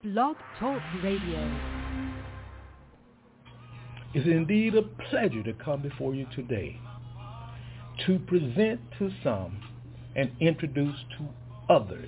Blog Talk Radio. It's indeed a pleasure to come before you today to present to some and introduce to others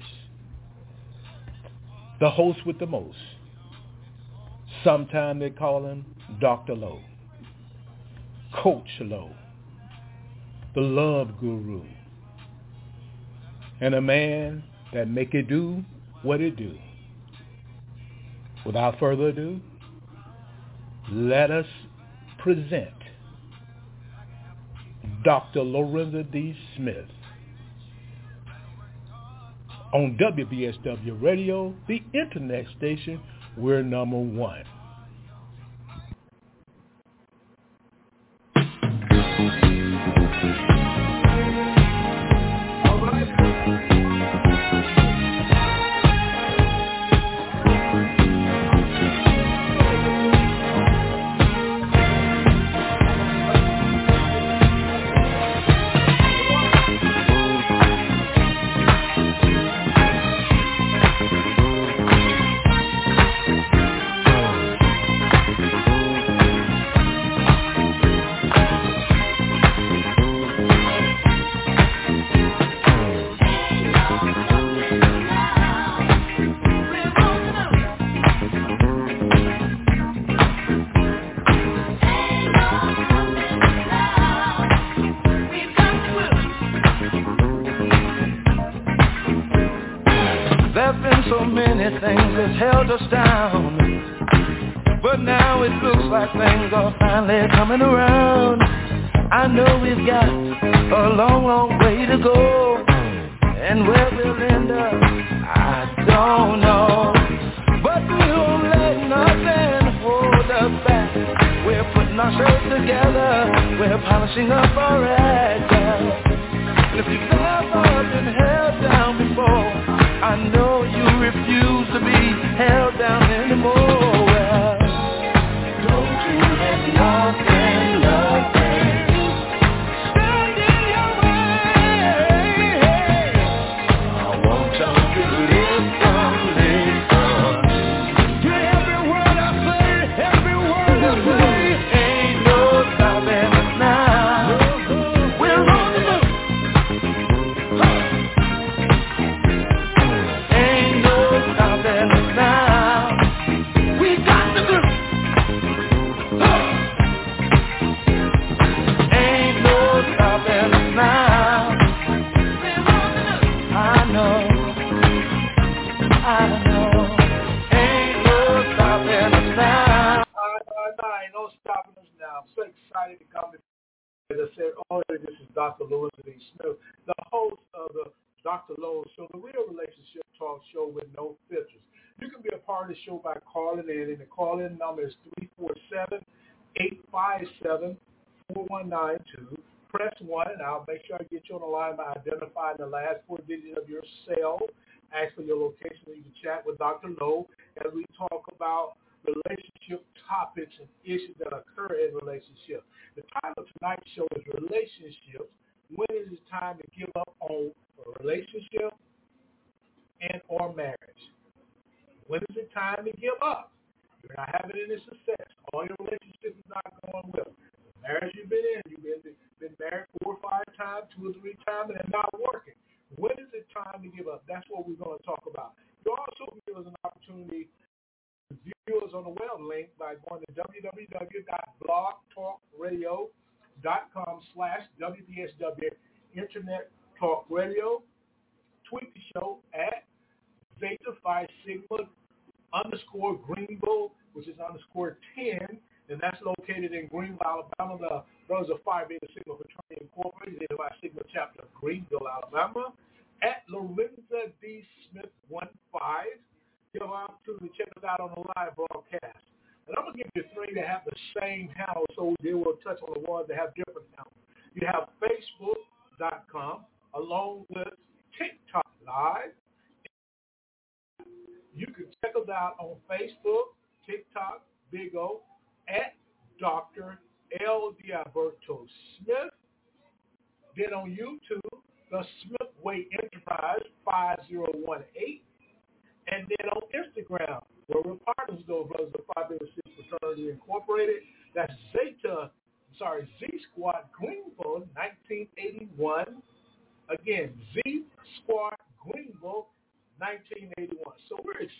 the host with the most. Sometimes they call him Dr. Lowe, Coach Lowe, the love guru, and a man that make it do what it do. Without further ado, let us present Dr. Lorenzo D. Smith on WBSW Radio, the internet station. We're number one. Held us down, but now it looks like things are finally coming around. I know we've got a long, long way to go, and where we'll end up, I don't know. But we won't let nothing hold us back. We're putting ourselves together, we're polishing up our act. And if you've never been held down before, I know you refuse to be held down anymore. Well, don't you let nothing stand in your way. I want you to listen. To every word I say, every word I say. Ain't no stopping us now. We're on the move. To come, as I said earlier, this is Dr. Lorenzo D. Smith, the host of the Dr. Lowe Show, the real relationship talk show with no filters. You can be a part of the show by calling in, and the call-in number is 347-857-4192. Press 1, and I'll make sure I get you on the line by identifying the last 4 digits of your cell. Ask for your location so you can chat with Dr. Lowe as we talk about relationship topics and issues that occur in relationships. The title of tonight's show is Relationships. When is it time to give up on a relationship and or marriage? When is it time to give up? You're not having any success. All your relationships is not going well. The marriage you've been in, you've been married 4 or 5 times, 2 or 3 times, and they're not working. When is it time to give up? That's what we're going to talk about. You also give us an opportunity to view us on the web link by going to www.blogtalkradio.com/WBSW Internet Talk Radio. Tweet the show at Zeta Phi Sigma _Greenville, which is _10, and that's located in Greenville, Alabama. The brothers of Phi Beta Sigma Fraternity Incorporated, Zeta Phi Sigma Chapter of Greenville, Alabama. At Lorenzo D. Smith 15. You have an opportunity to check us out on the live broadcast. And I'm going to give you 3 that have the same handle, so they will touch on the ones that have different handles. You have Facebook.com along with TikTok Live. You can check us out on Facebook, TikTok, Big O, at Dr. L. Dialberto Smith. Then on YouTube, the Smithway Enterprise 5018. And then on Instagram,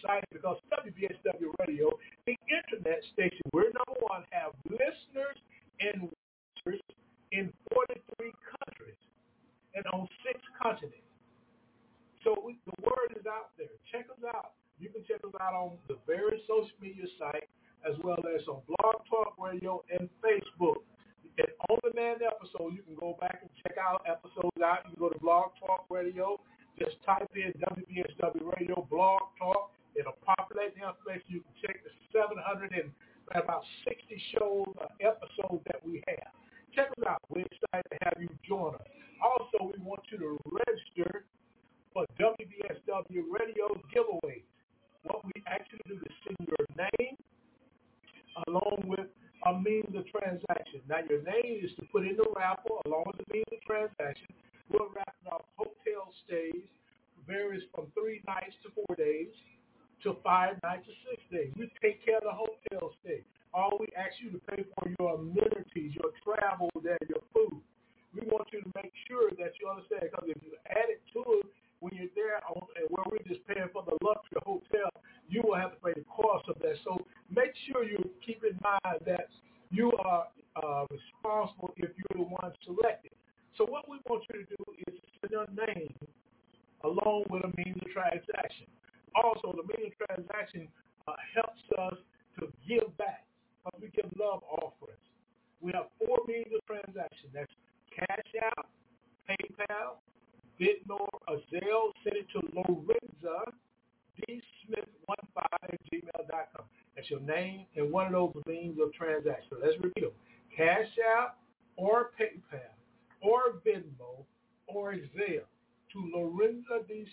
excited because WBSW Radio, the internet station, we're number one, have listeners and watchers in 43 countries and on 6 continents. So the word is out there. Check us out. You can check us out on the various social media sites as well as on Blog Talk Radio and Facebook. And on-demand episode, you can go back and check our episodes out. You can go to Blog Talk Radio. Just type in WBSW Radio, Blog Talk. It'll populate the information. You can check the 700 and about 60 shows, episodes that we have. Check us out. We're excited to have you join us. Also, we want you to register for WBSW Radio giveaways. What we actually do is send your name along with a means of transaction. Now, your name is to put in the raffle along with the means of transaction. We're wrapping off hotel stays, varies from 3 nights to 4 days to 5 nights to 6 days. We take care of the hotel stay. All we ask you to pay for your amenities, your travel there, your food. We want you to make sure that you understand, because if you add it to it, when you're there where we're just paying for the luxury hotel, you will have to pay the cost of that. So make sure you keep in mind that you are responsible if you're the one selected. So what we want you to do is send your name along with a means of transaction. Also, the means of transaction helps us to give back, because we give love offerings. We have 4 means of transaction. That's Cash App, PayPal, Venmo, or Zelle. Send it to Lorenza D. Smith15@gmail.com. That's your name and one of those means of transaction. So let's review. Cash App or PayPal or Venmo or Zelle to Lorenza D.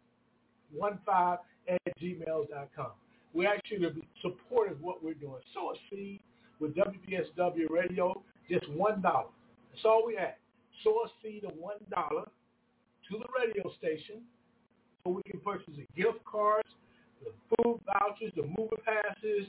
Smith15@gmail.com. We ask you to be supportive of what we're doing. Sow a seed with WBSW Radio, just $1. That's all we ask. Sow a seed of $1 to the radio station so we can purchase the gift cards, the food vouchers, the movie passes,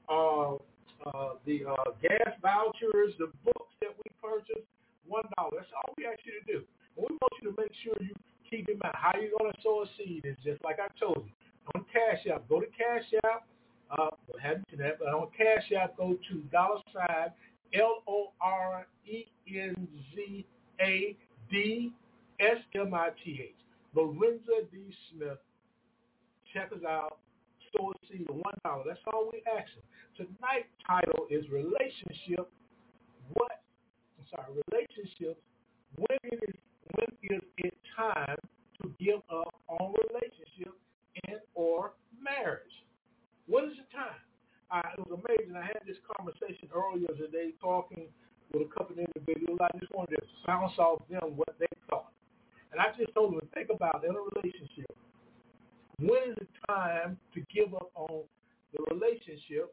the gas vouchers, the books that we purchase, $1. That's all we ask you to do. And we want you to make sure you keep in mind how you're going to sow a seed. Is just like I told you. On Cash App, go to Cash App. We'll have internet, but on Cash App, go to $LORENZADSMITH. Lorenza D. Smith. Check us out. Sow a seed of $1. That's all we ask. Tonight's title is Relationship. Relationships. When is it time to give up on relationship and or marriage? What is the time? It was amazing. I had this conversation earlier today talking with a couple of individuals. I just wanted to bounce off them what they thought. And I just told them, think about in a relationship, when is it time to give up on the relationship,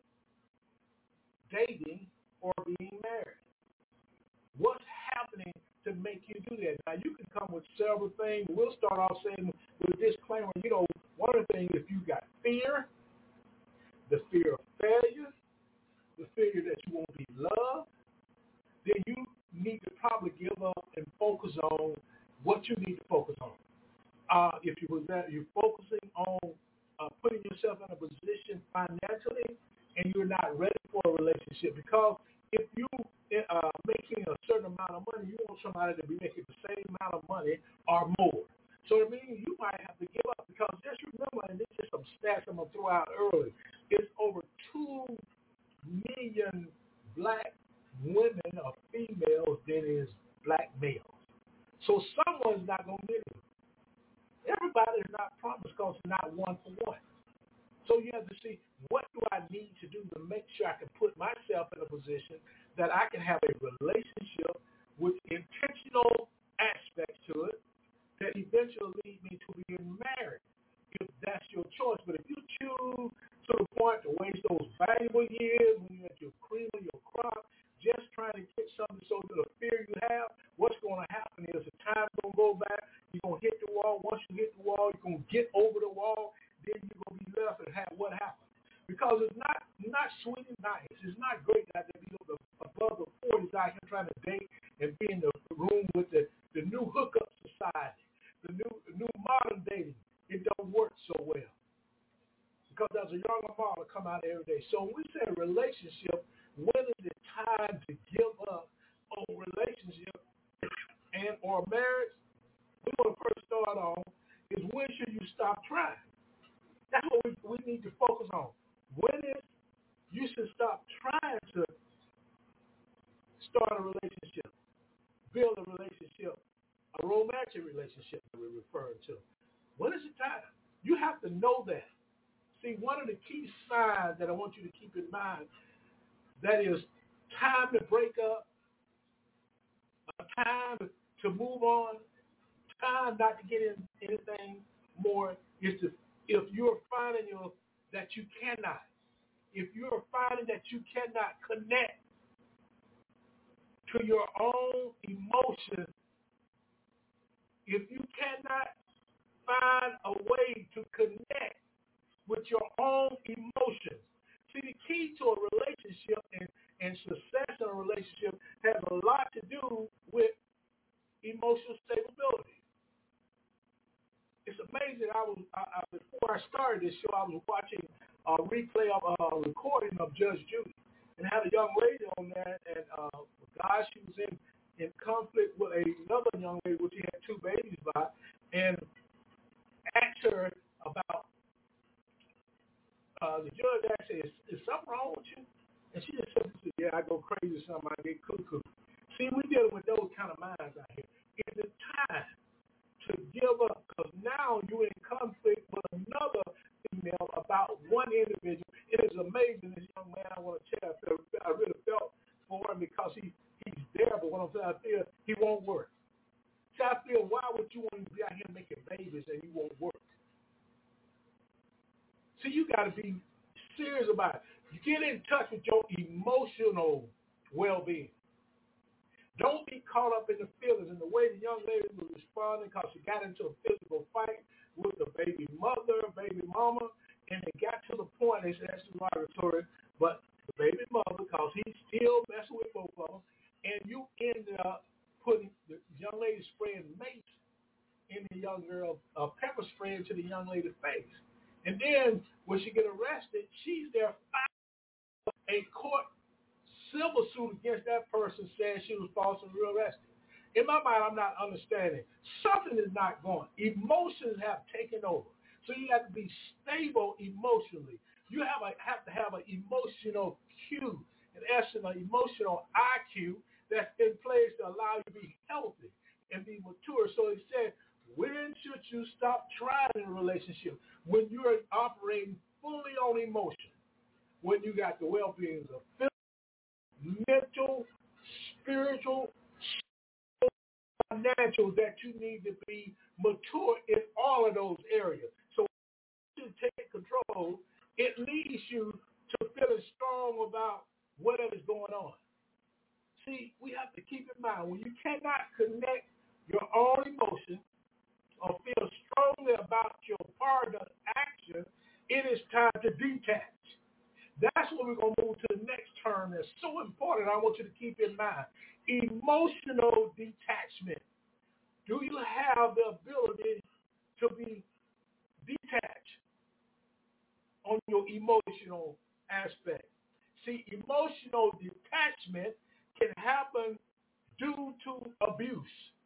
dating, or being married? What's happening to make you do that? Now, you can come with several things. We'll start off saying with a disclaimer, one of the things, if you got fear, the fear of failure, the fear that you won't be loved, then you need to probably give up and focus on what you need to focus on. If you're focusing on putting yourself in a position financially and you're not ready for a relationship, because if you making a certain amount of money, you want somebody to be making the same amount of money or more. So it means you might have to give up, because just remember, and this is some stats I'm going to throw out early, it's over 2 million black women or females than is black males. So someone's not going to get it. Everybody is not promised, because it's not one for one. So you have to see, what do I need to do to make sure I can put myself in a position that I can have a relationship with intentional aspects to it that eventually lead me to being married, if that's your choice. But if you choose to the point to waste those valuable years when you're at your cream of your crop, just trying to get something so that the fear you have, what's going to happen is the time's going to go back, you're going to hit the wall. Once you hit the wall, you're going to get over the wall, then you're going to be left and have what happened. Because it's not sweet and nice. It's not great that they be above the 40s out here trying to date and be in the room with the new hookup society, the new modern dating. It don't work so well. because there's a younger model come out every day. So when we say relationship, when is it time to give up on relationship and or marriage? We want to first start on is when should you stop trying? That's what we need to focus on. When is you should stop trying to start a relationship, build a relationship, a romantic relationship that we're referring to. When is it time? You have to know that. See, one of the key signs that I want you to keep in mind, that is time to break up, a time to move on, time not to get in anything more, is to, if you're finding that you cannot, if you're finding that you cannot connect to your own emotions, if you cannot find a way to connect with your own emotions. See, the key to a relationship and success in a relationship has a lot to do with emotional stability. It's amazing. Before I started this show, I was watching a replay of a recording of Judge Judy, and had a young lady on there, and God, she was in conflict with another young lady, which she had 2 babies by, and asked her about, the judge asked her, is something wrong with you? And she just said, yeah, I go crazy something, I get cuckoo. See, we're dealing with those kind of minds out here. It's the time to give up, because now you're in conflict with another female about one individual. It is amazing, this young man, I want to tell you, I really felt for him because he's there, but what I'm saying, I feel he won't work. So I feel, why would you want to be out here making babies and you won't work? See, you got to be serious about it. You get in touch with your emotional well-being. Don't be caught up in the feelings. And the way the young lady was responding, because she got into a physical fight with the baby mother, baby mama, and it got to the point, they said that's derogatory, but the baby mother, because he's still messing with both of them, and you ended up putting the young lady spraying mace in the young girl, pepper spray into the young lady's face. And then when she get arrested, she's there filing a court civil suit against that person saying she was falsely arrested. In my mind, I'm not understanding. Something is not going. Emotions have taken over. So you have to be stable emotionally. You have to have an emotional cue, in essence, an emotional IQ that's in place to allow you to be healthy and be mature. So he said, when should you stop trying in a relationship? When you're operating fully on emotion. When you got the well-being of physical, mental, spiritual, financial, that you need to be mature in all of those areas. So when you take control, it leads you to feeling strong about whatever's going on. See, we have to keep in mind, when you cannot connect your own emotions or feel strongly about your partner's action, it is time to detach. That's what we're going to move to the next term that's so important. I want you to keep in mind. Emotional detachment. Do you have the ability to be detached on your emotional aspect? See, emotional detachment can happen due to abuse.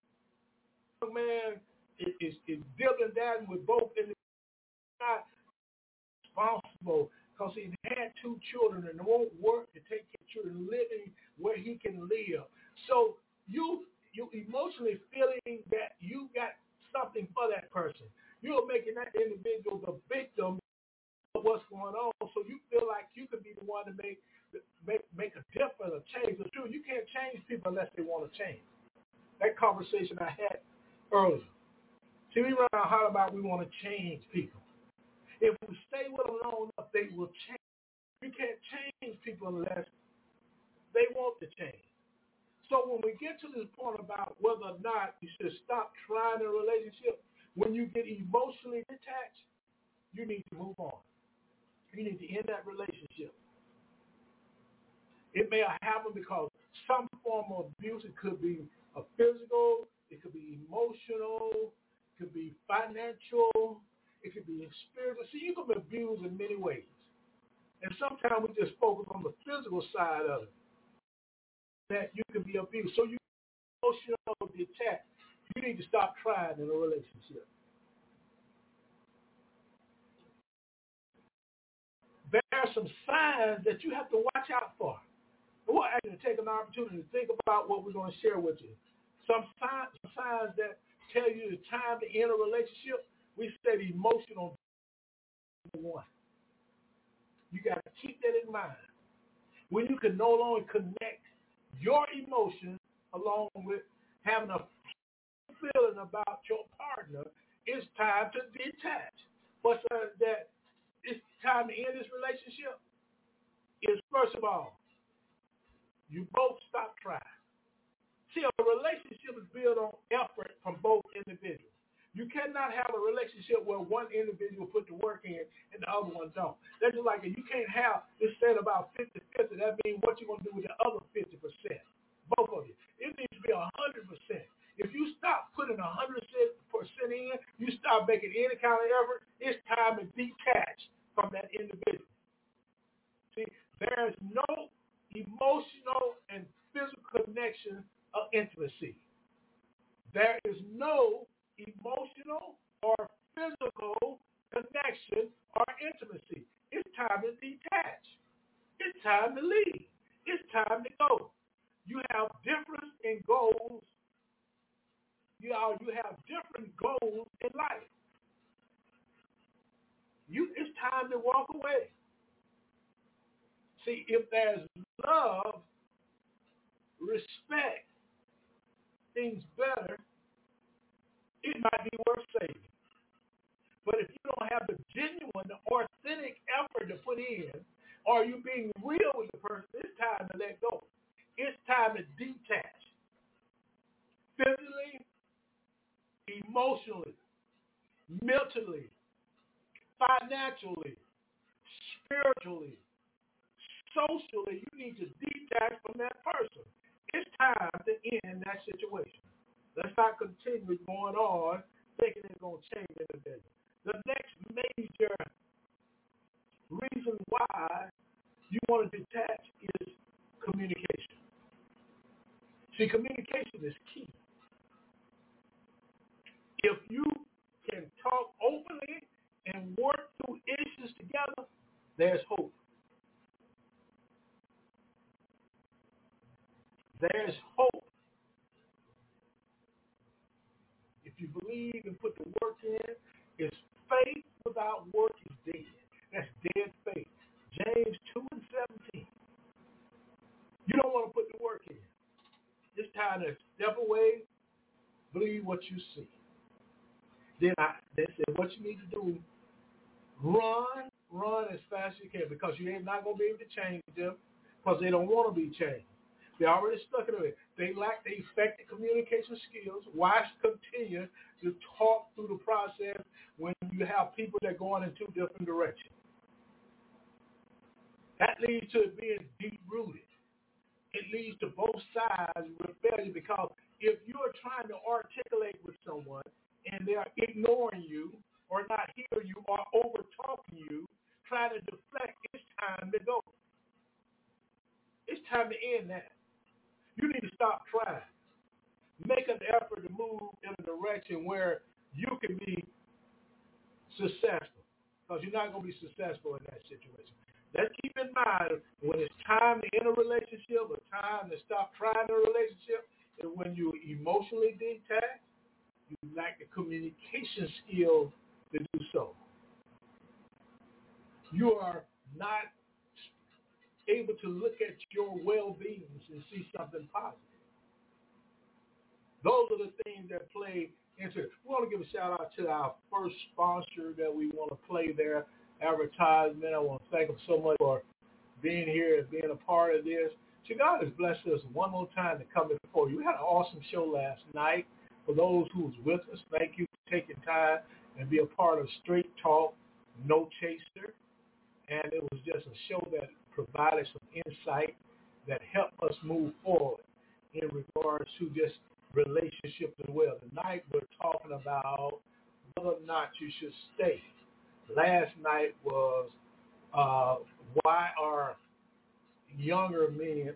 A man is dealing that with both individuals, not responsible, because he had 2 children and it won't work to take care of children living where he can live. So you emotionally feeling that you got something for that person. You're making that individual the victim of what's going on, so you feel like you could be the one to make a difference, a change. It's true, you can't change people unless they want to change. That conversation I had earlier. See, we run out hard about we want to change people. If we stay with them long enough, they will change. You can't change people unless they want to change. So when we get to this point about whether or not you should stop trying a relationship, when you get emotionally detached, you need to move on. You need to end that relationship. It may happen because some form of abuse. It could be a physical, it could be emotional, it could be financial, It could be spiritual. See, you can be abused in many ways. And sometimes we just focus on the physical side of it, that you can be abused. So you emotional detached. You need to stop trying in a relationship. There are some signs that you have to watch out for. I want you to take an opportunity to think about what we're going to share with you. Some signs that tell you the time to end a relationship. We said emotional one. You got to keep that in mind. When you can no longer connect your emotions along with having a feeling about your partner, it's time to detach. What's that it's time to end this relationship? Is first of all, you both stop trying. See, a relationship is built on effort from both individuals. You cannot have a relationship where one individual put the work in and the other one don't. That's just like it. You can't have this said about 50-50. That means what you're going to do with the other 50%. Both of you. It needs to be 100%. If you stop putting 100% in, you stop making any kind of effort, it's time to detach from that individual. See, there is no emotional and physical connection of intimacy. There is no emotional or physical connection or intimacy. It's time to detach. It's time to leave. It's time to go. You have difference in goals. You have different goals in life. It's time to walk away. See, if there's love, respect, things better, it might be worth saving. But if you don't have the genuine, authentic effort to put in, or you being real with the person, it's time to let go. It's time to detach. Physically, emotionally, mentally, financially, spiritually, socially, you need to detach from that person. It's time to end that situation. Let's not continue going on thinking it's going to change anything. The next major reason why you want to detach is communication. See, communication is key. If you can talk openly and work through issues together, there's hope. There's hope. If you believe and put the work in, it's faith without work is dead. That's dead faith. James 2:17. You don't want to put the work in. It's time to step away, believe what you see. Then they said what you need to do, run as fast as you can, because you ain't not going to be able to change them because they don't want to be changed. They're already stuck in it. They lack the effective communication skills. Why continue to talk through the process when you have people that are going in two different directions? That leads to it being deep-rooted. It leads to both sides rebellion, because if you're trying to articulate with someone and they are ignoring you or not hearing you or over-talking you, trying to deflect, it's time to go. It's time to end that. You need to stop trying. Make an effort to move in a direction where you can be successful, because you're not going to be successful in that situation. Let's keep in mind, when it's time to end a relationship or time to stop trying a relationship, is when you emotionally detach, you lack the communication skills to do so. You are not able to look at your well-being and see something positive. Those are the things that play into it. We want to give a shout-out to our first sponsor that we want to play their advertisement. I want to thank them so much for being here and being a part of this. So God has blessed us one more time to come before you. We had an awesome show last night. For those who was with us, thank you for taking time and be a part of Straight Talk, No Chaser. And it was just a show that provided some insight that helped us move forward in regards to just relationships as well. Tonight we're talking about whether or not you should stay last night was why are younger men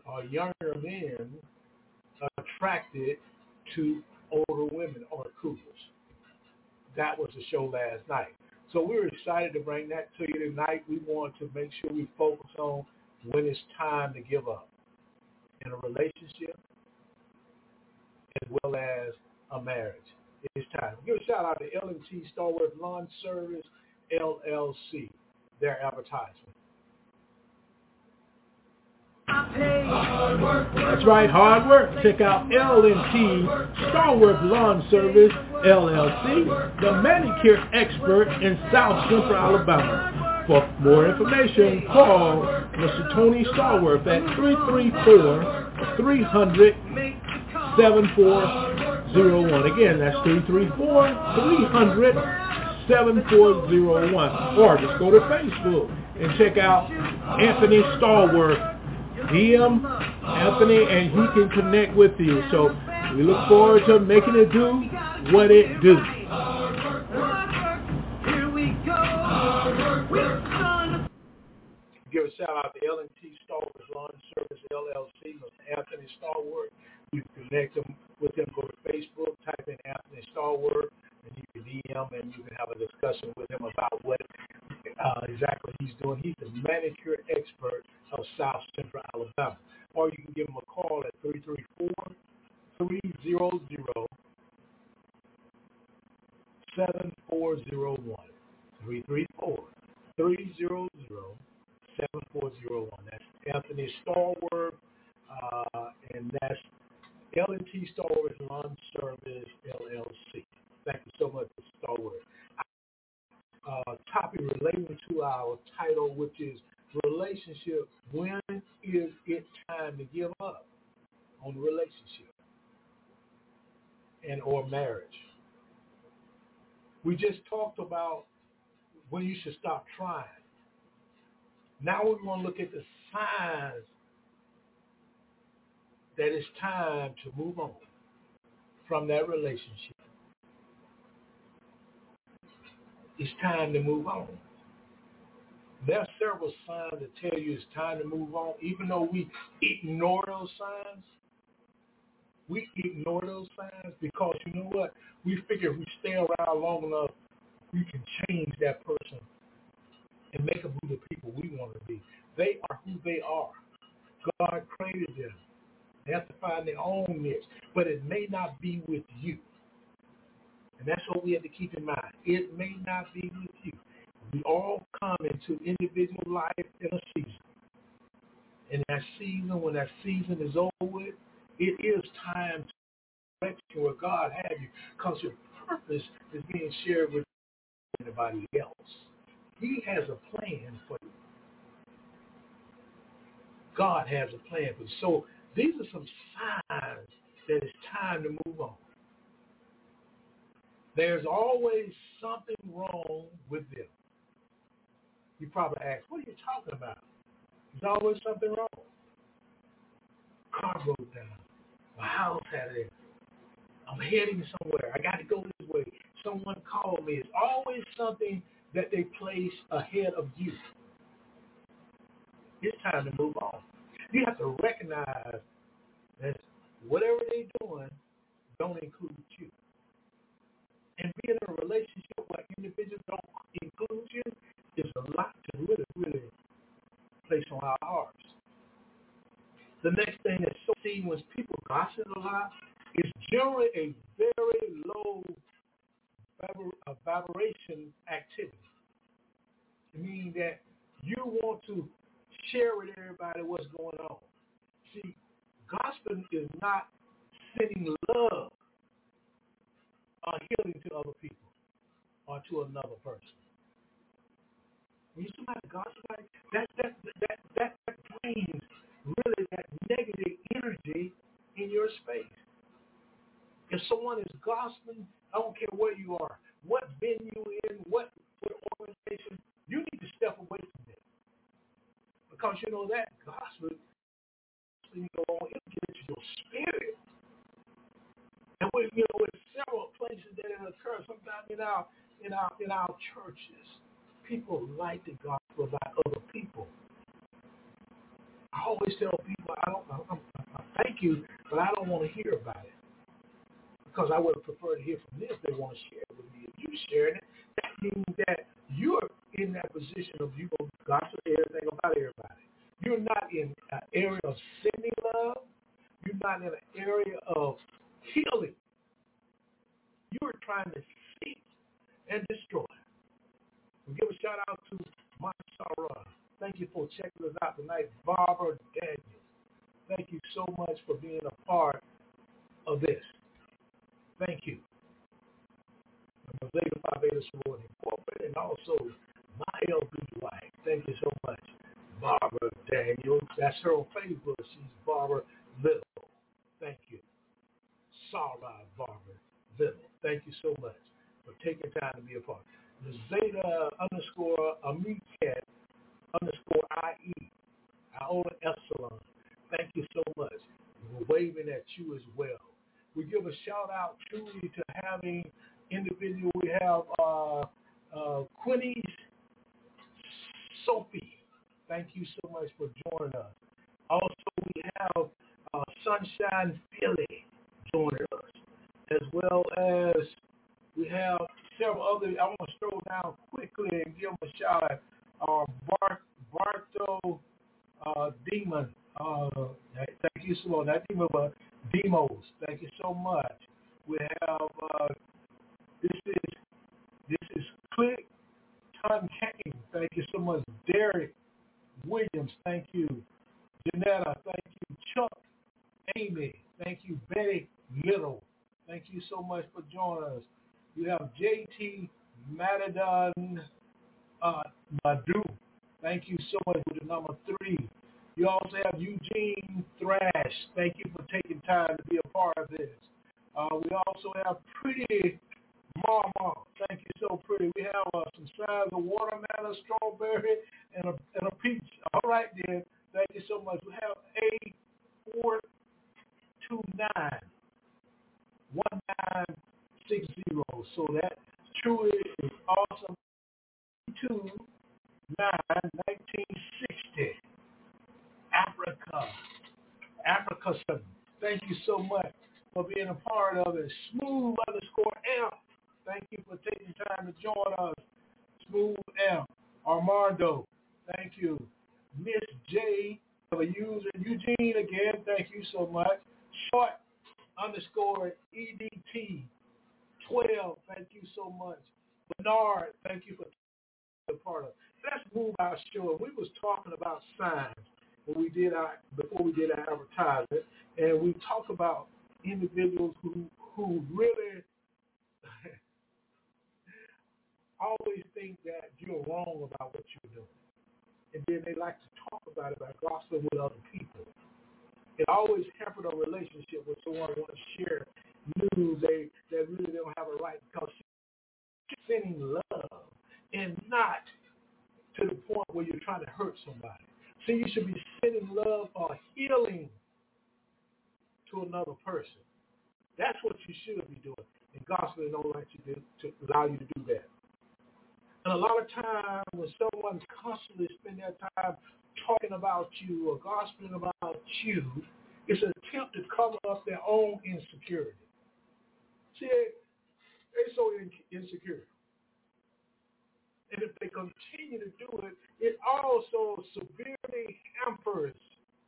attracted to older women or cougars. That was the show last night. So we were excited to bring that to you tonight. We want to make sure we focus on when it's time to give up in a relationship as well as a marriage. It's time. Give a shout out to L&T Starworth Lawn Service, LLC, their advertisement. That's right, hard work. Check out L&T Starworth Lawn Service, LLC, the manicure expert in South Central Alabama. For more information, call Mr. Tony Starworth at 334-300-7401. Again, that's 334-300-7401. Or just go to Facebook and check out Anthony Starworth. DM Anthony, and he can connect with you. So we look forward to making it do what it do. Give a shout out to L&T Starworth Lawn Service LLC, Mr. Anthony Starworth. You can connect with him. Go to Facebook, type in Anthony Starworth, and you can DM and you can have a discussion with him about what exactly he's doing. He's the manicure expert of South Central Alabama. Or you can give him a call at 334-300-7401. 334-300-7401. That's Anthony Starworth, and that's L&T Starworth Lawn Service, LLC. Thank you so much, Mr. Starworth. Topic relating to our title, which is relationship. When is it time to give up on the relationship and or marriage? We just talked about when you should stop trying. Now we're going to look at the signs that it's time to move on from that relationship. It's time to move on. There are several signs that tell you it's time to move on. Even though we ignore those signs, because you know what? We figure if we stay around long enough, we can change that person and make them who the people we want to be. They are who they are. God created them. They have to find their own niche, but it may not be with you. And that's what we have to keep in mind. It may not be with you. We all come into individual life in a season. And that season, when that season is over with, it is time to direct you where God had you, because your purpose is being shared with anybody else. He has a plan for you. God has a plan for you. So these are some signs that it's time to move on. There's always something wrong with them. You probably ask, what are you talking about? There's always something wrong. Car broke down. My house had it. I'm heading somewhere. I got to go this way. Someone called me. It's always something that they place ahead of you. It's time to move on. You have to recognize that whatever they're doing don't include you. And being in a relationship where individuals don't include you is a lot to really, really place on our hearts. The next thing that's so seen when people gossip a lot is generally a very low vibration activity. Meaning that you want to share with everybody what's going on. See, gospel is not sending love or healing to other people or to another person. When you somebody gossip like that brings really that negative energy in your space. If someone is gossiping, I don't care where you are, what venue you're in, what organization, you need to step away from them. Because you know that gospel, you know, it'll get into your spirit. And with several places that it occurs, sometimes in our churches, people like the gospel about other people. I always tell people, I thank you, but I don't want to hear about it. Because I would prefer to hear from them if they want to share it with me. If you're sharing it, that means that you're in that position of you going to gossip everything about everybody. You're not in an area of sending love. You're not in an area of healing. You're trying to seek and destroy. We give a shout out to Masara. Thank you for checking us out tonight. Barbara Daniels. Thank you so much for being a part of this. Thank you. I'm a Zeta Phi Beta Sorority Incorporated and also my LB wife. Thank you so much. Barbara Daniels. That's her on Facebook. She's Barbara Little. Thank you. Sarah Barbara Little. Thank you so much for taking time to be a part. The Zeta _ Amicat _ IE. Iola Epsilon. Thank you so much. We're waving at you as well. We give a shout out truly to having individual. We have Quinny's Sophie. Thank you so much for joining us. Also, we have Sunshine Philly joining us, as well as we have several other. I want to scroll down quickly and give them a shout out. Barto Demon. Thank you so much. That Demon was Demos. Thank you so much. We have this is Click Ton Kane. Thank you so much. Derek Williams. Thank you. Janetta. Thank you. Chuck Amy. Thank you. Betty Little. Thank you so much for joining us. You have JT Matadon Madu. Thank you so much for the number 3. You also have Eugene Thrash. Thank you for taking time to be a part of this. We also have Pretty Mama. Thank you so pretty. We have some sides of watermelon, strawberry, and a peach. All right, then. Thank you so much. We have A429 1960. So that truly is awesome. 1960. Africa. Thank you so much for being a part of it. Smooth _ M. Thank you for taking time to join us. Smooth M. Armando. Thank you. Miss J. Have a user. Eugene again. Thank you so much. Short _ EDT 12. Thank you so much. Bernard. Thank you for being a part of it. Let's move our show. We was talking about signs before we did our advertisement, and we talk about individuals who really always think that you're wrong about what you're doing, and then they like to talk about it by gossiping with other people. It always hampered a relationship with someone who wants to share news that really don't have a right, because she's sending love and not to the point where you're trying to hurt somebody. So you should be sending love or healing to another person. That's what you should be doing. And gospel don't like you to allow you to do that. And a lot of times when someone's constantly spending their time talking about you or gospeling about you, it's an attempt to cover up their own insecurity. See, they're so insecure. And if they continue to do it, it also severely hampers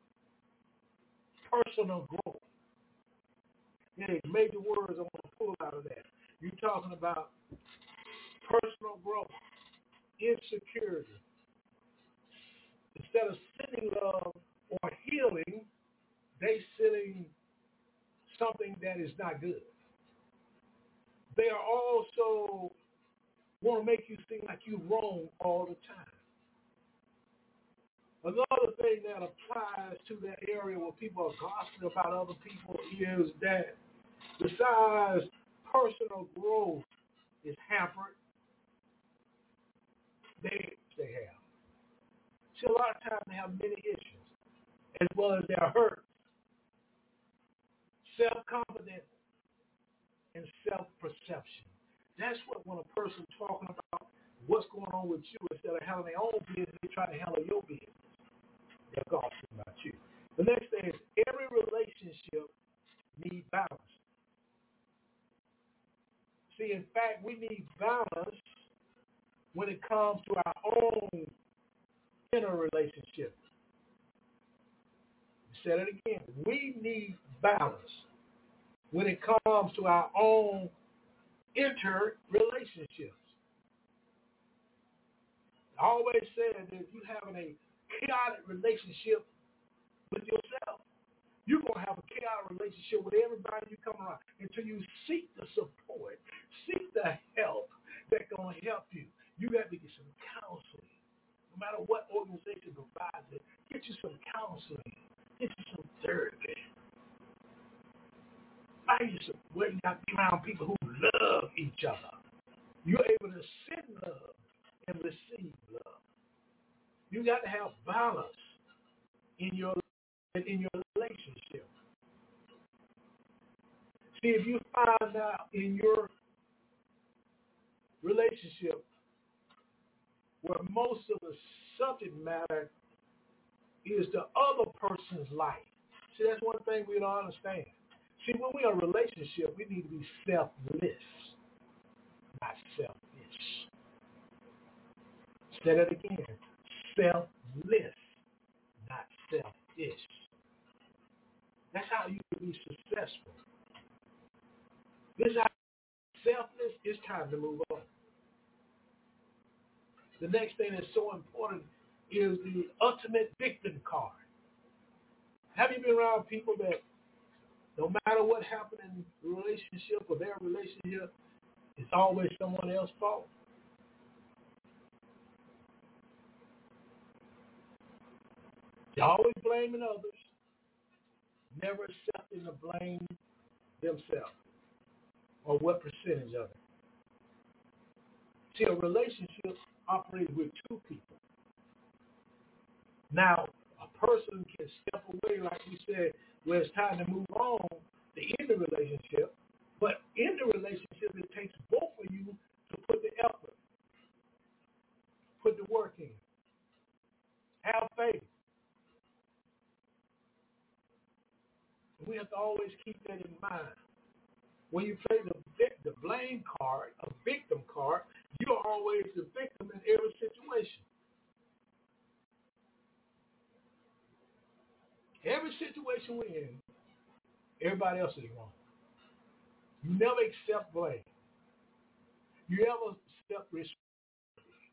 personal growth. Yeah, major words I want to pull out of that. You're talking about personal growth, insecurity. Instead of sending love or healing, they sending something that is not good. They are also want to make you seem like you're wrong all the time. Another thing that applies to that area where people are gossiping about other people is that besides personal growth is hampered, they have. See, a lot of times they have many issues, as well as their hurt, self-confidence, and self-perception. That's what when a person talking about what's going on with you instead of handling their own business. They try to handle your business. They're gossiping about you. The next thing is every relationship needs balance. See, in fact, we need balance when it comes to our own inner relationship. Said it again. We need balance when it comes to our own inter-relationships. I always said that if you're having a chaotic relationship with yourself, you're going to have a chaotic relationship with everybody you come around until you seek the support, seek the help that's going to help you. You got to get some counseling. No matter what organization provides it, get you some counseling, get you some therapy. Find you some where you got to be around people who love each other. You're able to send love and receive love. You got to have balance in your relationship. See, if you find out in your relationship where most of the subject matter is the other person's life. See, that's one thing we don't understand. See, when we are in a relationship, we need to be selfless, not selfish. Say that again. Selfless, not selfish. That's how you can be successful. This is how selfless, it's time to move on. The next thing that's so important is the ultimate victim card. Have you been around people that no matter what happened in the relationship or their relationship, it's always someone else's fault? They're always blaming others, never accepting the blame themselves or what percentage of it. See, a relationship operates with two people. Now, a person can step away, like we said, where it's time to move on to end the relationship. But in the relationship, it takes both of you to put the effort, put the work in, have faith. We have to always keep that in mind. When you play the blame card, a victim card, you're always the victim in every situation. Every situation we're in, everybody else is wrong. You never accept blame. You never accept responsibility.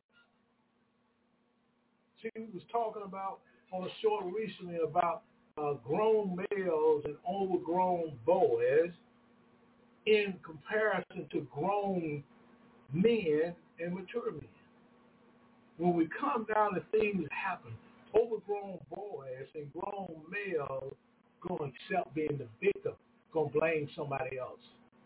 See, we was talking about on a show recently about grown males and overgrown boys in comparison to grown men and mature men. When we come down to things that happen, overgrown boys and grown males going to accept being the victim, going to blame somebody else.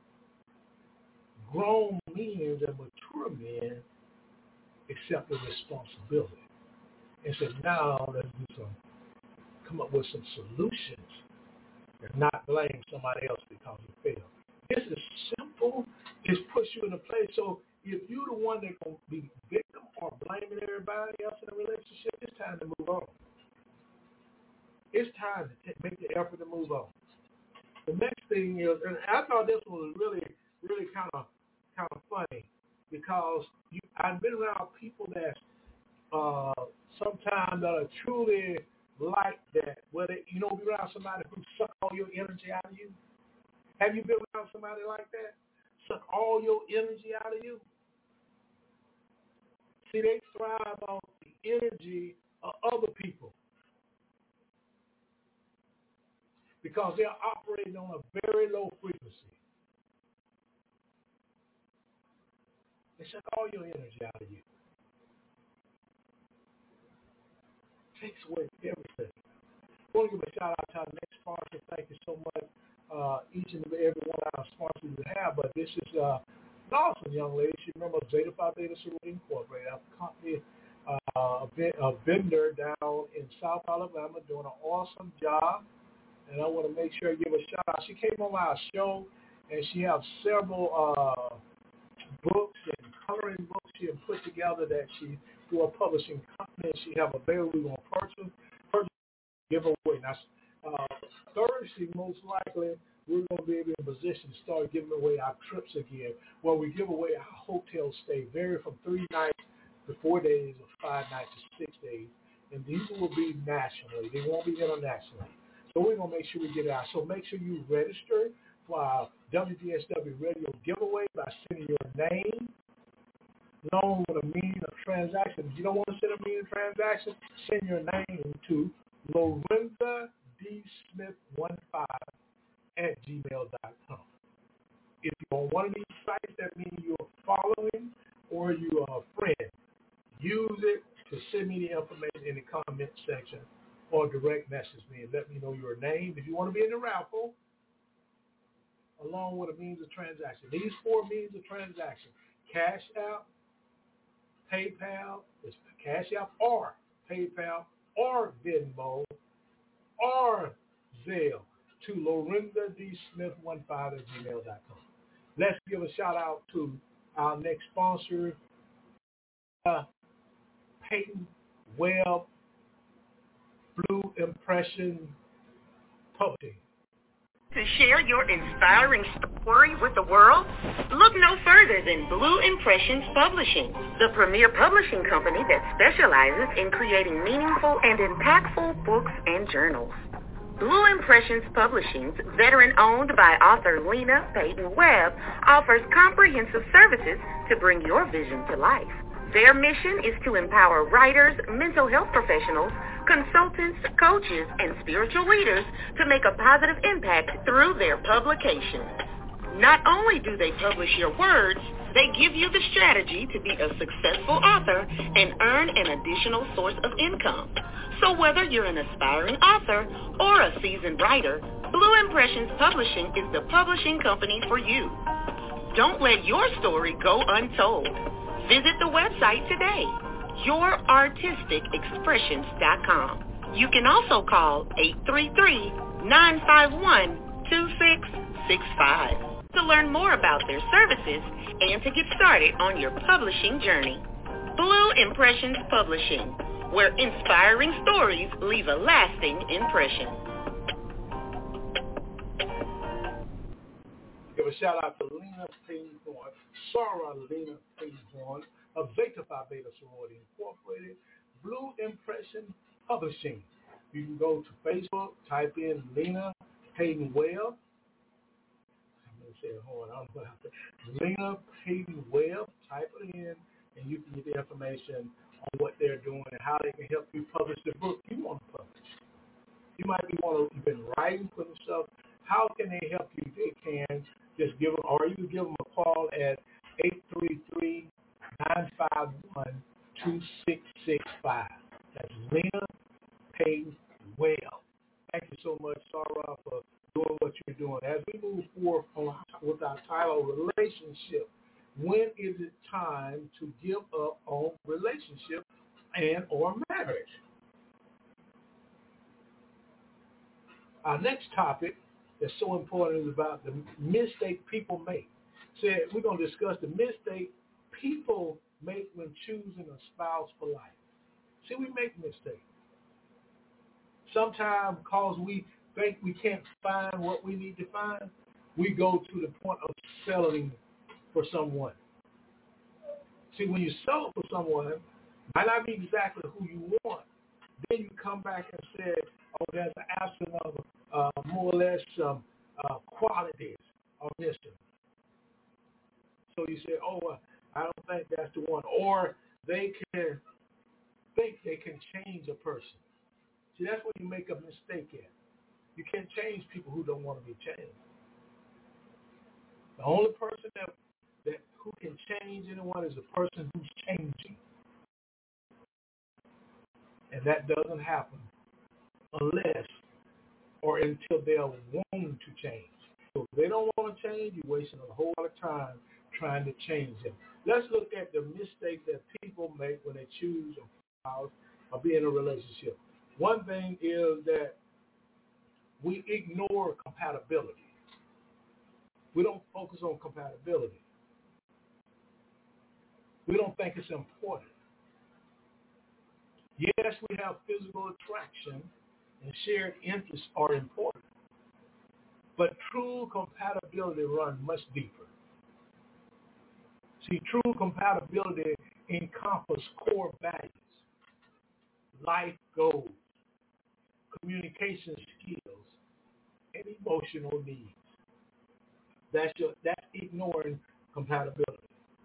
Grown men and mature men accept the responsibility and say, now let's come up with some solutions and not blame somebody else because you failed. This is simple. It puts you in a place. So if you're the one that's going to be victim or blaming everybody else in a relationship, it's time to move on. It's time to make the effort to move on. The next thing is, and I thought this was really, really kind of funny because I've been around people that sometimes that are truly like that, where they, be around somebody who suck all your energy out of you. Have you been around somebody like that? Suck all your energy out of you? See, they thrive on the energy of other people because they're operating on a very low frequency. They suck all your energy out of you. Takes away everything. I want to give a shout out to our next sponsor. Thank you so much. Each and every one of our sponsors we have, but this is an awesome young lady. She remembers Zeta Phi Beta Sorority Incorporated, a company, a vendor down in South Alabama doing an awesome job, and I want to make sure I give a shout out. She came on our show, and she has several books and coloring books she had put together that she, through a publishing company, she have a baby we're going to purchase, give away. Now, Thursday, most likely, we're going to be in a position to start giving away our trips again, where we give away our hotel stay, vary from 3 nights to 4 days or 5 nights to 6 days. And these will be nationally. They won't be internationally. So we're going to make sure we get it out. So make sure you register for our WDSW radio giveaway by sending your name along with a meaning of transaction. If you don't want to send a meaning of transaction, send your name to Lorinda D. Smith 15 at gmail.com. If you're on one of these sites, that means you're following or you are a friend. Use it to send me the information in the comment section or direct message me and let me know your name. If you want to be in the raffle, along with a means of transaction. These 4 means of transaction: Cash App, PayPal, it's Cash App or PayPal or Venmo or Zelle to Lorinda D. Smith 15 at gmail.com. Let's give a shout out to our next sponsor, Peyton Webb Blue Impression Publishing. To share your inspiring story with the world? Look no further than Blue Impressions Publishing, the premier publishing company that specializes in creating meaningful and impactful books and journals. Blue Impressions Publishing, veteran-owned by author Lena Peyton Webb, offers comprehensive services to bring your vision to life. Their mission is to empower writers, mental health professionals, consultants, coaches, and spiritual leaders to make a positive impact through their publications. Not only do they publish your words, they give you the strategy to be a successful author and earn an additional source of income. So whether you're an aspiring author or a seasoned writer, Blue Impressions Publishing is the publishing company for you. Don't let your story go untold. Visit the website today, yourartisticexpressions.com. You can also call 833-951-2665 to learn more about their services and to get started on your publishing journey. Blue Impressions Publishing, where inspiring stories leave a lasting impression. Give a shout out to Lena Payton Horn, Sarah Lena Payton Horn of Zeta Phi Beta Sorority Incorporated, Blue Impression Publishing. You can go to Facebook, type in Lena Payton Webb. I'm going to say it Horn. I don't know how to say Lena Payton Webb. Type it in, and you can get the information on what they're doing and how they can help you publish the book you want to publish. You might be you've been writing, putting stuff. How can they help you? They can just give them, or you can give them a call at 833-951-2665. That's Lena Payton Webb. Thank you so much, Sarah, for doing what you're doing. As we move forward with our title, Relationship, when is it time to give up on relationship and or marriage? Our next topic that's so important is about the mistake people make. So we're going to discuss the mistake people make when choosing a spouse for life. See, we make mistakes. Sometimes because we think we can't find what we need to find, we go to the point of settling for someone. See, when you settle for someone, might not be exactly who you want. Then you come back and say, oh, there's an absence of more or less qualities are missing. So you say, oh, I don't think that's the one. Or they can think they can change a person. See, that's where you make a mistake at. You can't change people who don't want to be changed. The only person that who can change anyone is the person who's changing. And that doesn't happen unless or until they're wanting to change. So if they don't want to change, you're wasting a whole lot of time trying to change them. Let's look at the mistakes that people make when they choose a spouse or be in a relationship. One thing is that we ignore compatibility. We don't focus on compatibility. We don't think it's important. Yes, we have physical attraction and shared interests are important. But true compatibility runs much deeper. See, true compatibility encompasses core values, life goals, communication skills, and emotional needs. That's ignoring compatibility.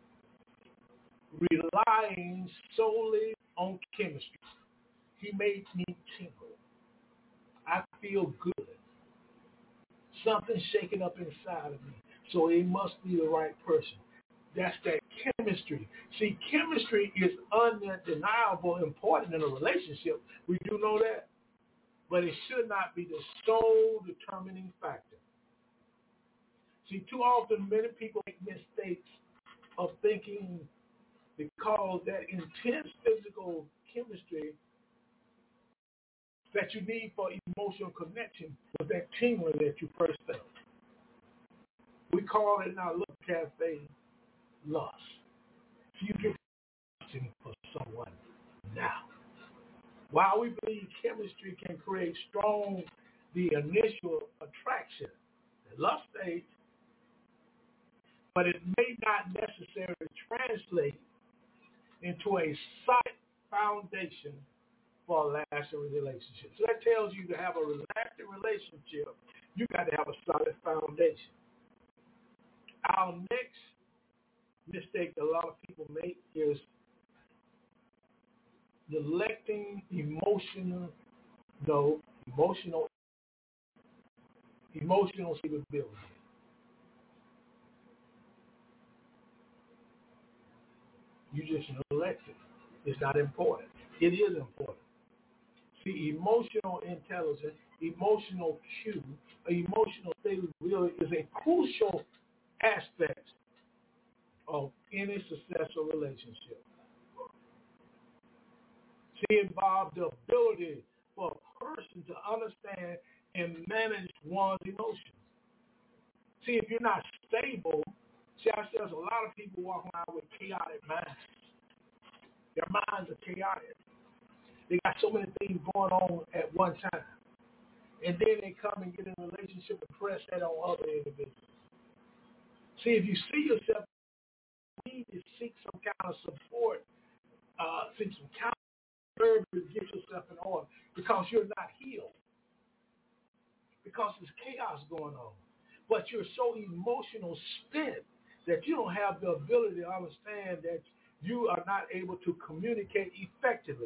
Relying solely on chemistry. He makes me tingle. I feel good. Something's shaking up inside of me. So it must be the right person. That's that chemistry. See, chemistry is undeniable important in a relationship. We do know that. But it should not be the sole determining factor. See, too often many people make mistakes of thinking because that intense physical chemistry that you need for emotional connection was that tingling that you first felt. We call it in our little cafe lust. So you get lusting for someone now. While we believe chemistry can create the initial attraction, the lust stage, but it may not necessarily translate into a solid foundation for a lasting relationship. So that tells you to have a lasting relationship, you got to have a solid foundation. Our next mistake that a lot of people make is neglecting emotional stability. You just neglect it. It's not important. It is important. See, emotional intelligence, emotional cue, emotional stability is a crucial aspect of any successful relationship. See, it involves the ability for a person to understand and manage one's emotions. See, if you're not stable, there's a lot of people walking around with chaotic minds. Their minds are chaotic. They got so many things going on at one time. And then they come and get in a relationship and press that on other individuals. See, if you see yourself, you need to seek some kind of support, seek some counselor to get yourself in order because you're not healed. Because there's chaos going on. But you're so emotional spent that you don't have the ability to understand that you are not able to communicate effectively.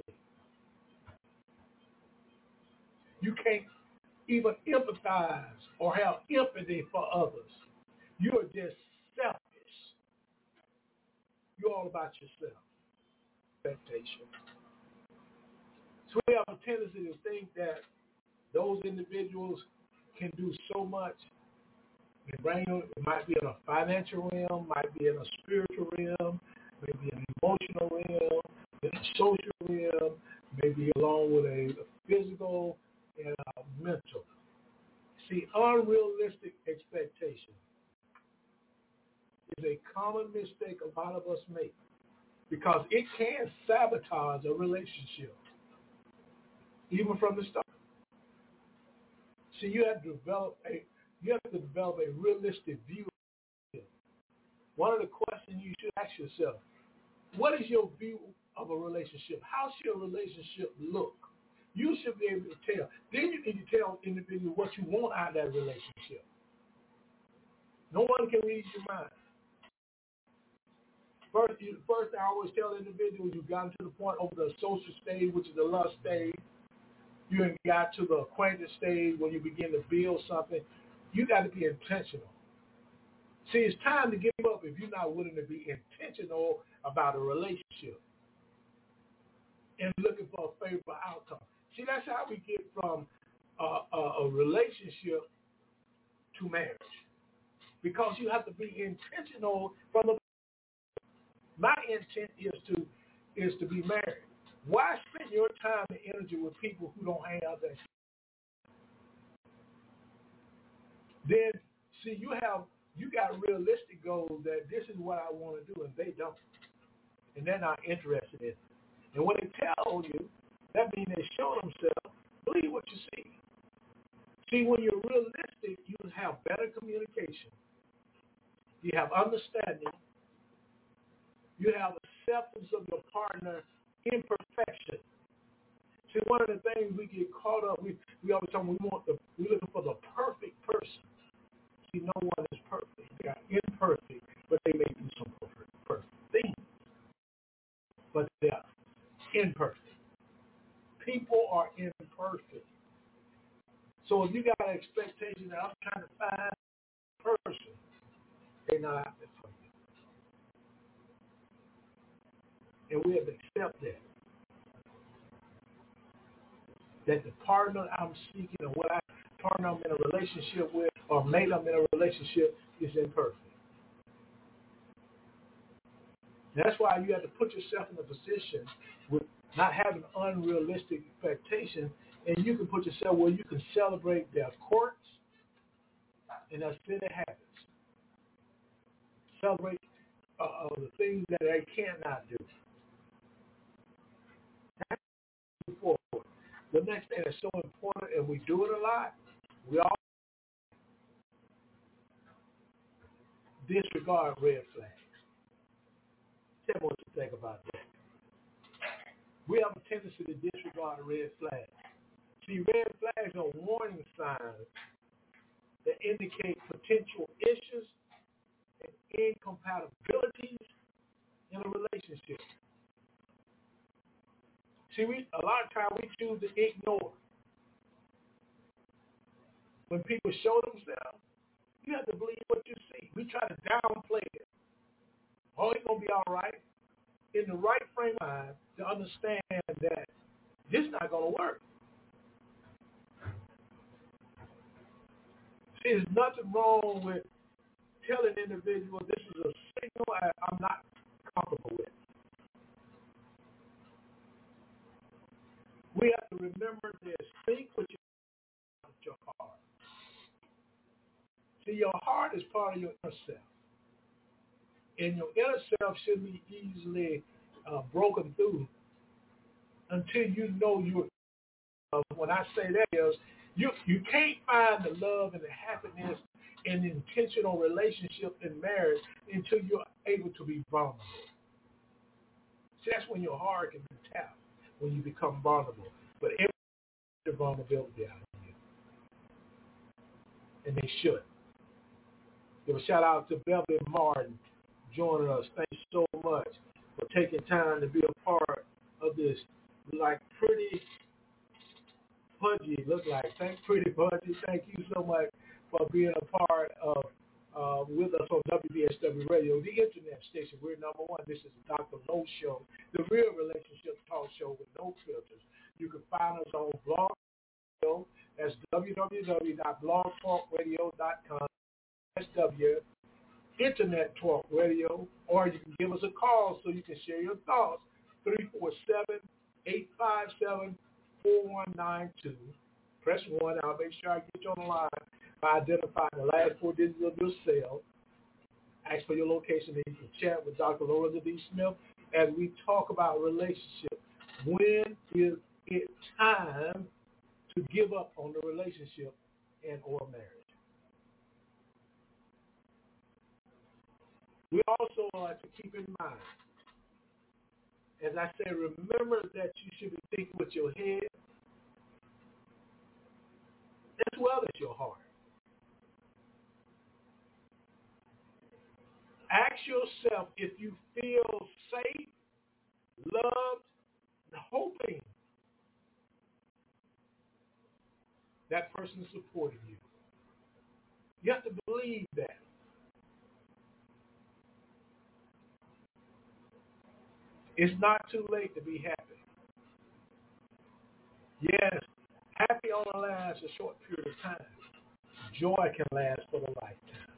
You can't even empathize or have empathy for others. You're just selfish. You're all about yourself. Expectation. So we have a tendency to think that those individuals can do so much. It might be in a financial realm, might be in a spiritual realm, maybe an emotional realm, in a social realm, maybe along with a physical and a mental. See, unrealistic expectation is a common mistake a lot of us make because it can sabotage a relationship, even from the start. See, you have to develop a realistic view of it. One of the questions you should ask yourself, what is your view of a relationship? How should a relationship look? You should be able to tell. Then you need to tell the individual what you want out of that relationship. No one can read your mind. First, I always tell individuals you've gotten to the point over the social stage, which is the lust stage. You got to the acquaintance stage when you begin to build something. You got to be intentional. See, it's time to give up if you're not willing to be intentional about a relationship and looking for a favorable outcome. See, that's how we get from a relationship to marriage. Because you have to be intentional from the my intent is to be married. Why spend your time and energy with people who don't hang out that? Then, see, you got realistic goals that this is what I want to do, and they don't. and they're not interested in it. And when they tell you, that means they show themselves, believe what you see. See, when you're realistic, you have better communication. You have understanding. You have acceptance of your partner's imperfection. See, one of the things we get caught up, we always tell them we're looking for the perfect person. See, no one is perfect. They are imperfect, but they may do some perfect things. But they are imperfect. People are imperfect. So if you got an expectation that I'm trying to find a person, they're not out there for you. And we have to accept that. That the partner I'm seeking or what partner I'm in a relationship with or mate I'm in a relationship is imperfect. That's why you have to put yourself in a position with not having unrealistic expectations, and you can put yourself where you can celebrate their quirks and their silly habits. Celebrate the things that they cannot do. That's forward. The next thing that's so important, and we do it a lot, we all disregard red flags. Tell me what you think about that. We have a tendency to disregard red flags. See, red flags are warning signs that indicate potential issues and incompatibilities in a relationship. See, a lot of times we choose to ignore. When people show themselves, you have to believe what you see. We try to downplay it. Oh, it's going to be all right. In the right frame of mind to understand that this is not going to work. See, there's nothing wrong with telling individuals this is a signal I'm not comfortable with. We have to remember this. Think with your heart. See, your heart is part of your inner self. And your inner self should be easily broken through until you know you're. When I say that is, you can't find the love and the happiness and the intentional relationship in marriage until you're able to be vulnerable. See, that's when your heart can be tapped, when you become vulnerable. But every vulnerability out of you. And they should. Give a shout out to Beverly Martin joining us. Thank you so much for taking time to be a part of this, like pretty pudgy, look like. Thank pretty pudgy. Thank you so much for being a part of with us on WDSW Radio, the internet station. We're number one. This is the Dr. Lowe Show, the real relationship talk show with no filters. You can find us on Blog Radio. That's www.blogtalkradio.com. SW Internet Talk Radio, or you can give us a call so you can share your thoughts. 347-857-4192. Press 1. I'll make sure I get you on the line by identifying the last 4 digits of your cell. Ask for your location, and you can chat with Dr. Lorenzo D. Smith as we talk about relationships. When is it time to give up on the relationship and or marriage? We also like to keep in mind, as I say, remember that you should be thinking with your head as well as your heart. Ask yourself if you feel safe, loved, and hoping that person is supporting you. You have to believe that. It's not too late to be happy. Yes, happy only lasts a short period of time. Joy can last for the lifetime.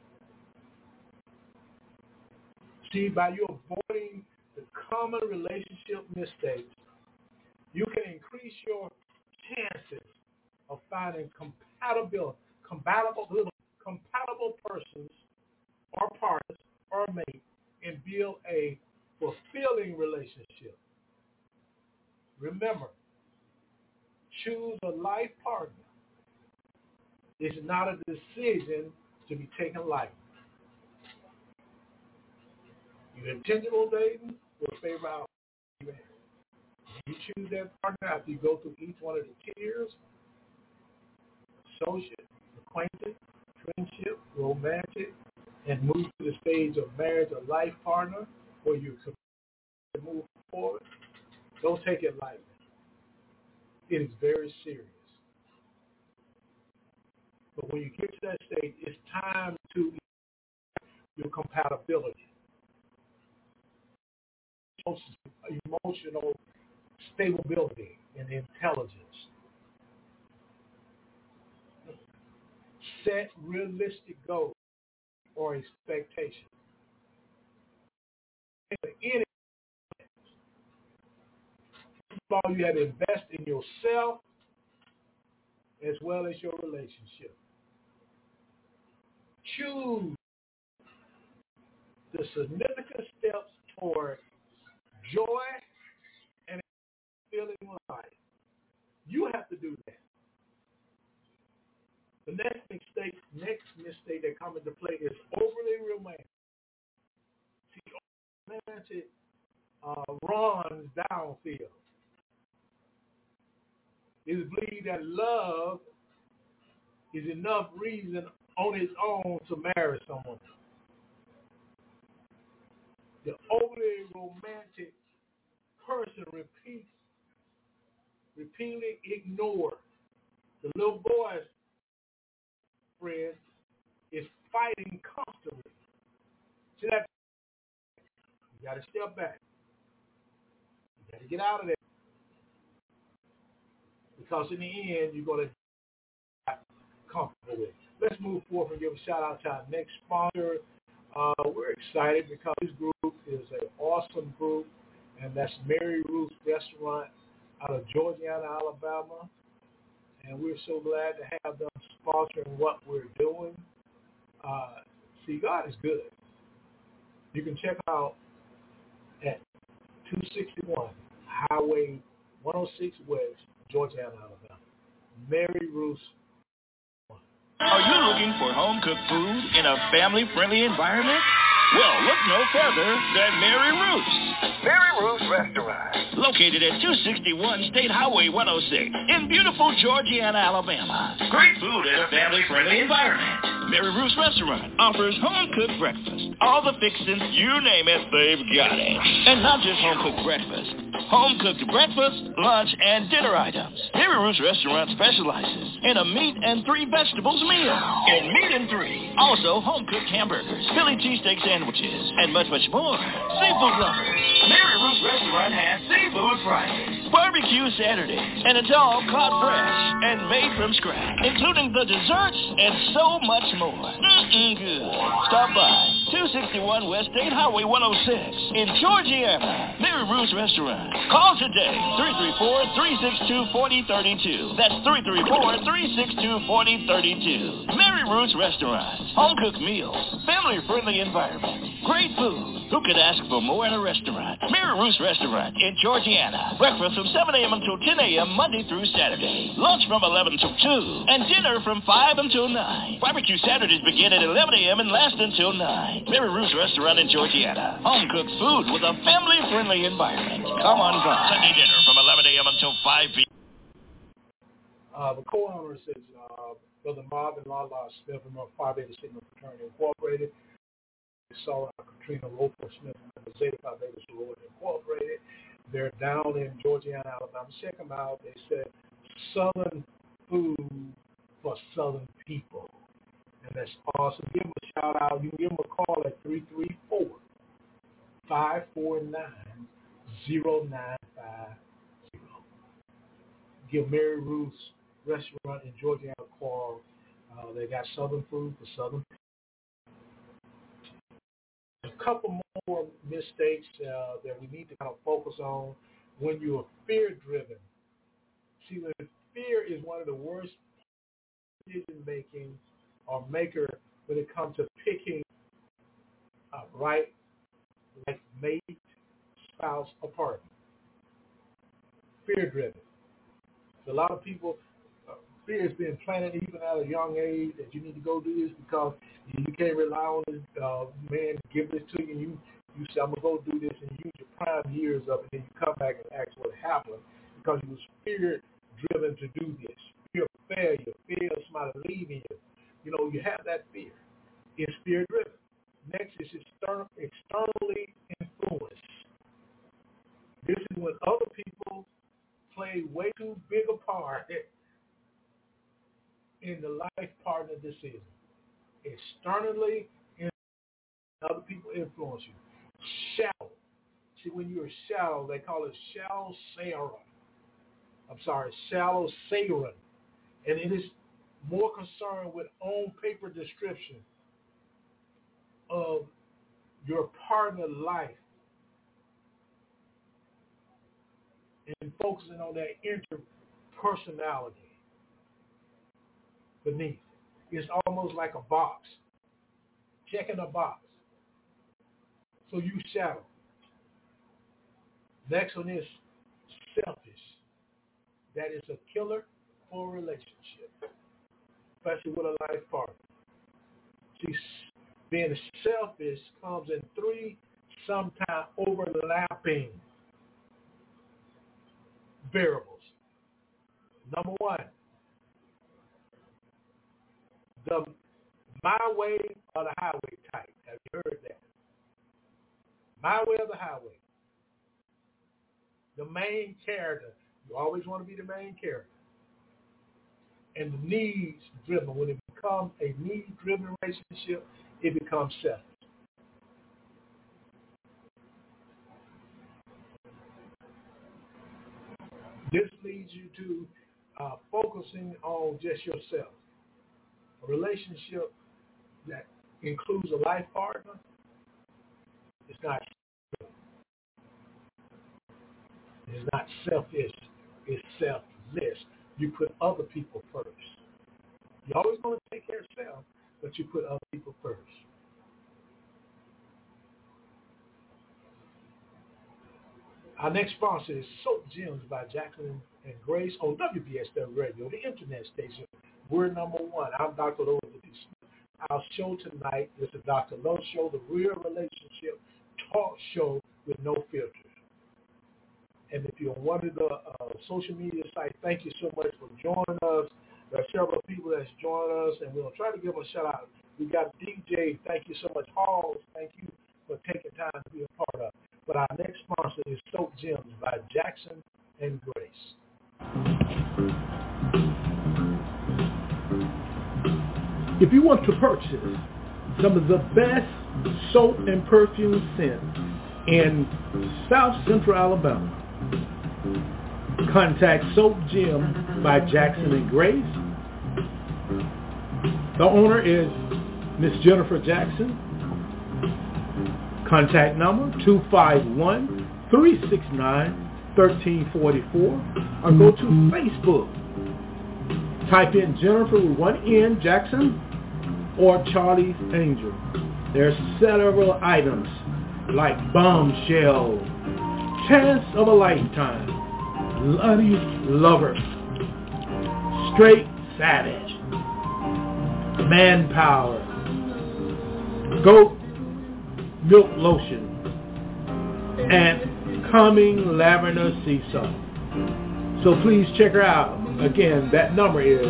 See, by you avoiding the common relationship mistakes, you can increase your chances of finding compatible persons or partners or mates and build a fulfilling relationship. Remember, choose a life partner. It's not a decision to be taken lightly. Your intentional dating will favor out. You choose that partner after you go through each one of the tiers: associate, acquaintance, friendship, romantic, and move to the stage of marriage or life partner where you can move forward. Don't take it lightly. It is very serious. But when you get to that stage, it's time to your compatibility, emotional stability, and intelligence. Set realistic goals or expectations. In all, you have to invest in yourself as well as your relationship. Choose the significant steps toward joy and fulfilling life. You have to do that. The next mistake that comes into play is overly romantic. See, romantic runs downfield. It is believed that love is enough reason on its own to marry someone. The overly romantic person repeatedly ignore the little boy's friend is fighting constantly. See that? You got to step back. You got to get out of there. Because in the end, you're going to get comfortable with it. Let's move forward and give a shout out to our next sponsor. We're excited because this group is an awesome group, and that's Mary Ruth's Restaurant out of Georgiana, Alabama. And we're so glad to have them sponsoring what we're doing. See, God is good. You can check out at 261 Highway 106 West, Georgiana, Alabama. Mary Ruth's. Are you looking for home-cooked food in a family-friendly environment? Well, look no further than Mary Ruth's. Mary Ruth's Restaurant. Located at 261 State Highway 106 in beautiful Georgiana, Alabama. Great food in a family-friendly environment. Mary Ruth's Restaurant offers home-cooked breakfast. All the fixings, you name it, they've got it. And not just home-cooked breakfast. Home-cooked breakfast, lunch, and dinner items. Mary Ruth's Restaurant specializes in a meat and 3 vegetables meal. In meat and 3. Also, home-cooked hamburgers, Philly cheesesteak sandwiches, and much, much more. Seafood lovers. Mary Ruth's Restaurant has Seafood Fridays, Barbecue Saturdays, and it's all caught fresh and made from scratch, including the desserts and so much more. Good. Stop by 261 West State Highway 106 in Georgiana. Mary Ruth's Restaurant. Call today, 334-362-4032. That's 334-362-4032. Mary Ruth's Restaurant. Home-cooked meals, family-friendly environment, great food. Who could ask for more in a restaurant? Mary Ruth's Restaurant in Georgiana. Breakfast from 7 a.m. until 10 a.m. Monday through Saturday. Lunch from 11 till 2. And dinner from 5 until 9. Barbecue Saturdays begin at 11 a.m. and last until 9. Mary Ruth's Restaurant in Georgiana. Home-cooked food with a family-friendly environment. Come on by. Sunday dinner from 11 a.m. until 5 p.m. The co-owners is Brother Marvin Lala Smith from Phi Beta Sigma Fraternity Incorporated. Sarah Katrina Roper Smith from the Zeta Phi Beta Sorority Incorporated. They're down in Georgiana, Alabama. Check them out. They said Southern food for Southern people. And that's awesome. Give them a shout out. You can give them a call at 334-549-0950. Give Mary Ruth's Restaurant in Georgiana a call. They got Southern food for Southern people. A couple more mistakes that we need to kind of focus on when you're fear-driven. See, when fear is one of the worst decision-making or maker when it comes to picking right mate spouse or partner. Fear-driven. A lot of people, fear has been planted even at a young age that you need to go do this because you can't rely on this man to give this to you. You say, I'm going to go do this, and you use your prime years up, and then you come back and ask what happened because you was fear-driven to do this. Fear of failure, fear of somebody leaving you. You know, you have that fear. It's fear-driven. Next is externally influenced. This is when other people play way too big a part in the life partner decision. Externally, other people influence you. Shallow. See, when you're shallow, they call it shallow sarin. And it is more concerned with on-paper description of your partner life and focusing on that interpersonality beneath. It's almost like a box. Checking a box. So you shallow. Next one is selfish. That is a killer for a relationship, especially with a life partner. See, being selfish comes in three, sometimes overlapping variables. Number one, the my way or the highway type. Have you heard that? My way or the highway. The main character. You always want to be the main character. And the needs driven. When it becomes a need-driven relationship, it becomes selfish. This leads you to focusing on just yourself. A relationship that includes a life partner is not selfish, it's selfless. You put other people first. You always want to take care of yourself, but you put other people first. Our next sponsor is Soap Gems by Jackson and Grace on WBSW Radio, the internet station. We're number one. I'm Dr. Lowe. Our show tonight is the Dr. Lowe Show, the real relationship talk show with no filters. And if you're on one of the social media sites, thank you so much for joining us. There are several people that's joined us, and we'll try to give them a shout out. We got DJ, thank you so much. Halls, thank you for taking time to be a part of it. But our next sponsor is Soap Gems by Jackson and Grace. If you want to purchase some of the best soap and perfume scents in South Central Alabama, contact Soap Gem by Jackson and Grace. The owner is Miss Jennifer Jackson. Contact number 251-369-1344 or go to Facebook. Type in Jennifer with one N, Jackson, or Charlie's Angel. There are several items like Bombshell, Chance of a Lifetime, Bloody Lover, Straight Savage, Manpower, Goat Milk Lotion, and Calming Lavender Sea Salt. So please check her out. Again, that number is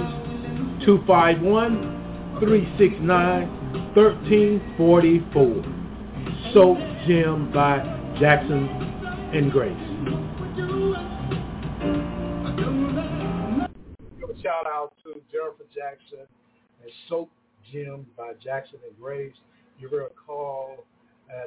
251-369-1344. Soap Gem by Jackson and Grace. Give a shout out to Jennifer Jackson and Soap Gem by Jackson and Grace. You're going to call at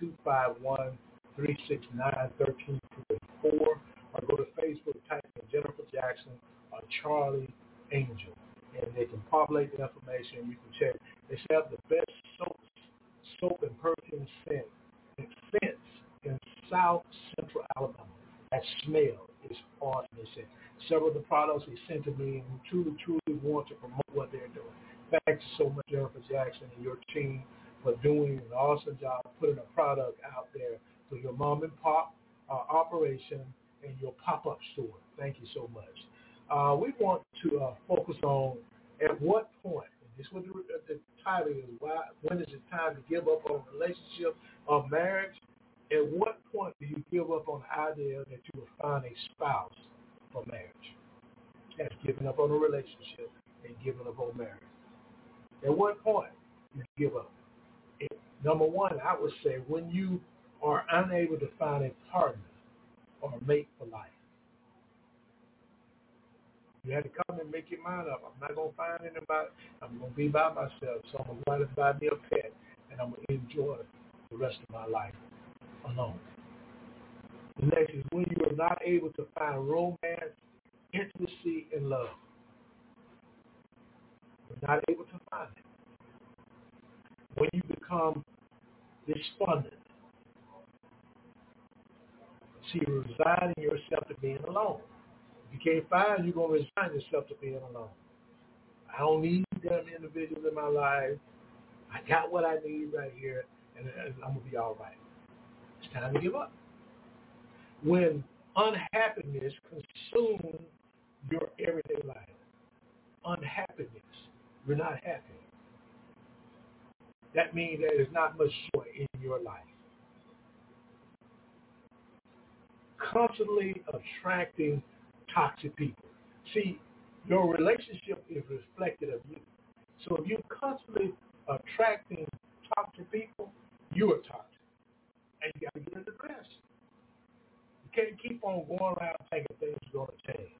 251-369-1344 or go to Facebook, type in Jennifer Jackson or Charlie Angel, and they can populate the information. You can check. They have the best soap and perfume scents in South Central Alabama. That smell is awesome. They said several of the products they sent to me and truly want to promote what they're doing. Thanks so much, Jennifer Jackson and your team, for doing an awesome job putting a product out there for your mom and pop operation in your pop-up store. Thank you so much. We want to focus on at what point, and this is what the title is, when is it time to give up on a relationship or marriage? At what point do you give up on the idea that you will find a spouse for marriage? That's giving up on a relationship and giving up on marriage. At what point do you give up? Number one, I would say when you are unable to find a partner or a mate for life. You had to come and make your mind up. I'm not going to find anybody. I'm going to be by myself. So I'm going to go out and buy me a pet, and I'm going to enjoy the rest of my life alone. The next is when you are not able to find romance, intimacy, and love. You're not able to find it. When you become despondent. See, you're resigning yourself to being alone. If you can't find, you're going to resign yourself to being alone. I don't need them individuals in my life. I got what I need right here, and I'm going to be all right. It's time to give up. When unhappiness consumes your everyday life, unhappiness, you're not happy. That means there is not much joy in your life. Constantly attracting toxic people. See, your relationship is reflected of you. So if you're constantly attracting toxic people, you are toxic. And you got to get it addressed. You can't keep on going around thinking things are going to change.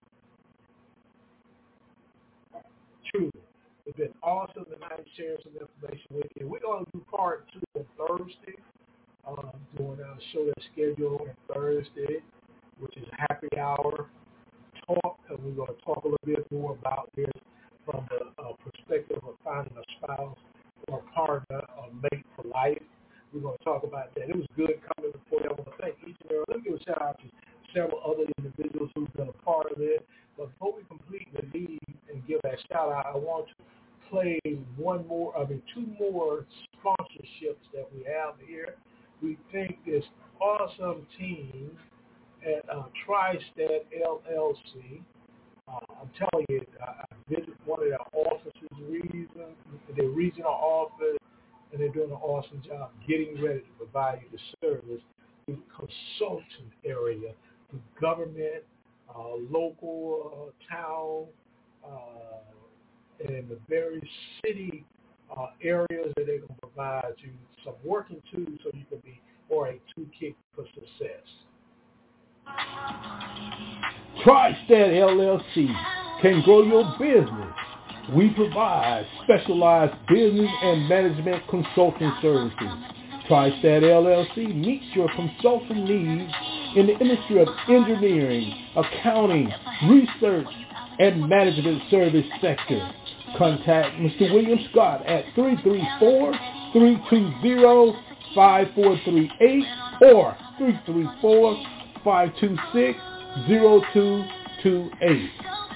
Truly. It's been awesome tonight sharing some information with you. We're going to do part 2 on Thursday. Doing our show that's scheduled on Thursday, which is Happy Hour Talk. And we're going to talk a little bit more about this from the perspective of finding a spouse or a partner or mate for life. We're going to talk about that. It was good coming before you. I want to thank each and every. Let me give a shout out to several other individuals who've been a part of it. But before we completely leave and give that shout out, I want to play 2 more sponsorships that we have here. We think this awesome team at TriStat LLC. I'm telling you, I visited one of their offices, their regional office, and they're doing an awesome job getting ready to provide you the service through the consultant area, through government, local, town, and the various city areas that they can provide you some working tools so you can be or a toolkit for success. TriStat LLC can grow your business. We provide specialized business and management consulting services. TriStat LLC meets your consulting needs in the industry of engineering, accounting, research, and management service sector. Contact Mr. William Scott at 334-320-5438 or 334-526-0228.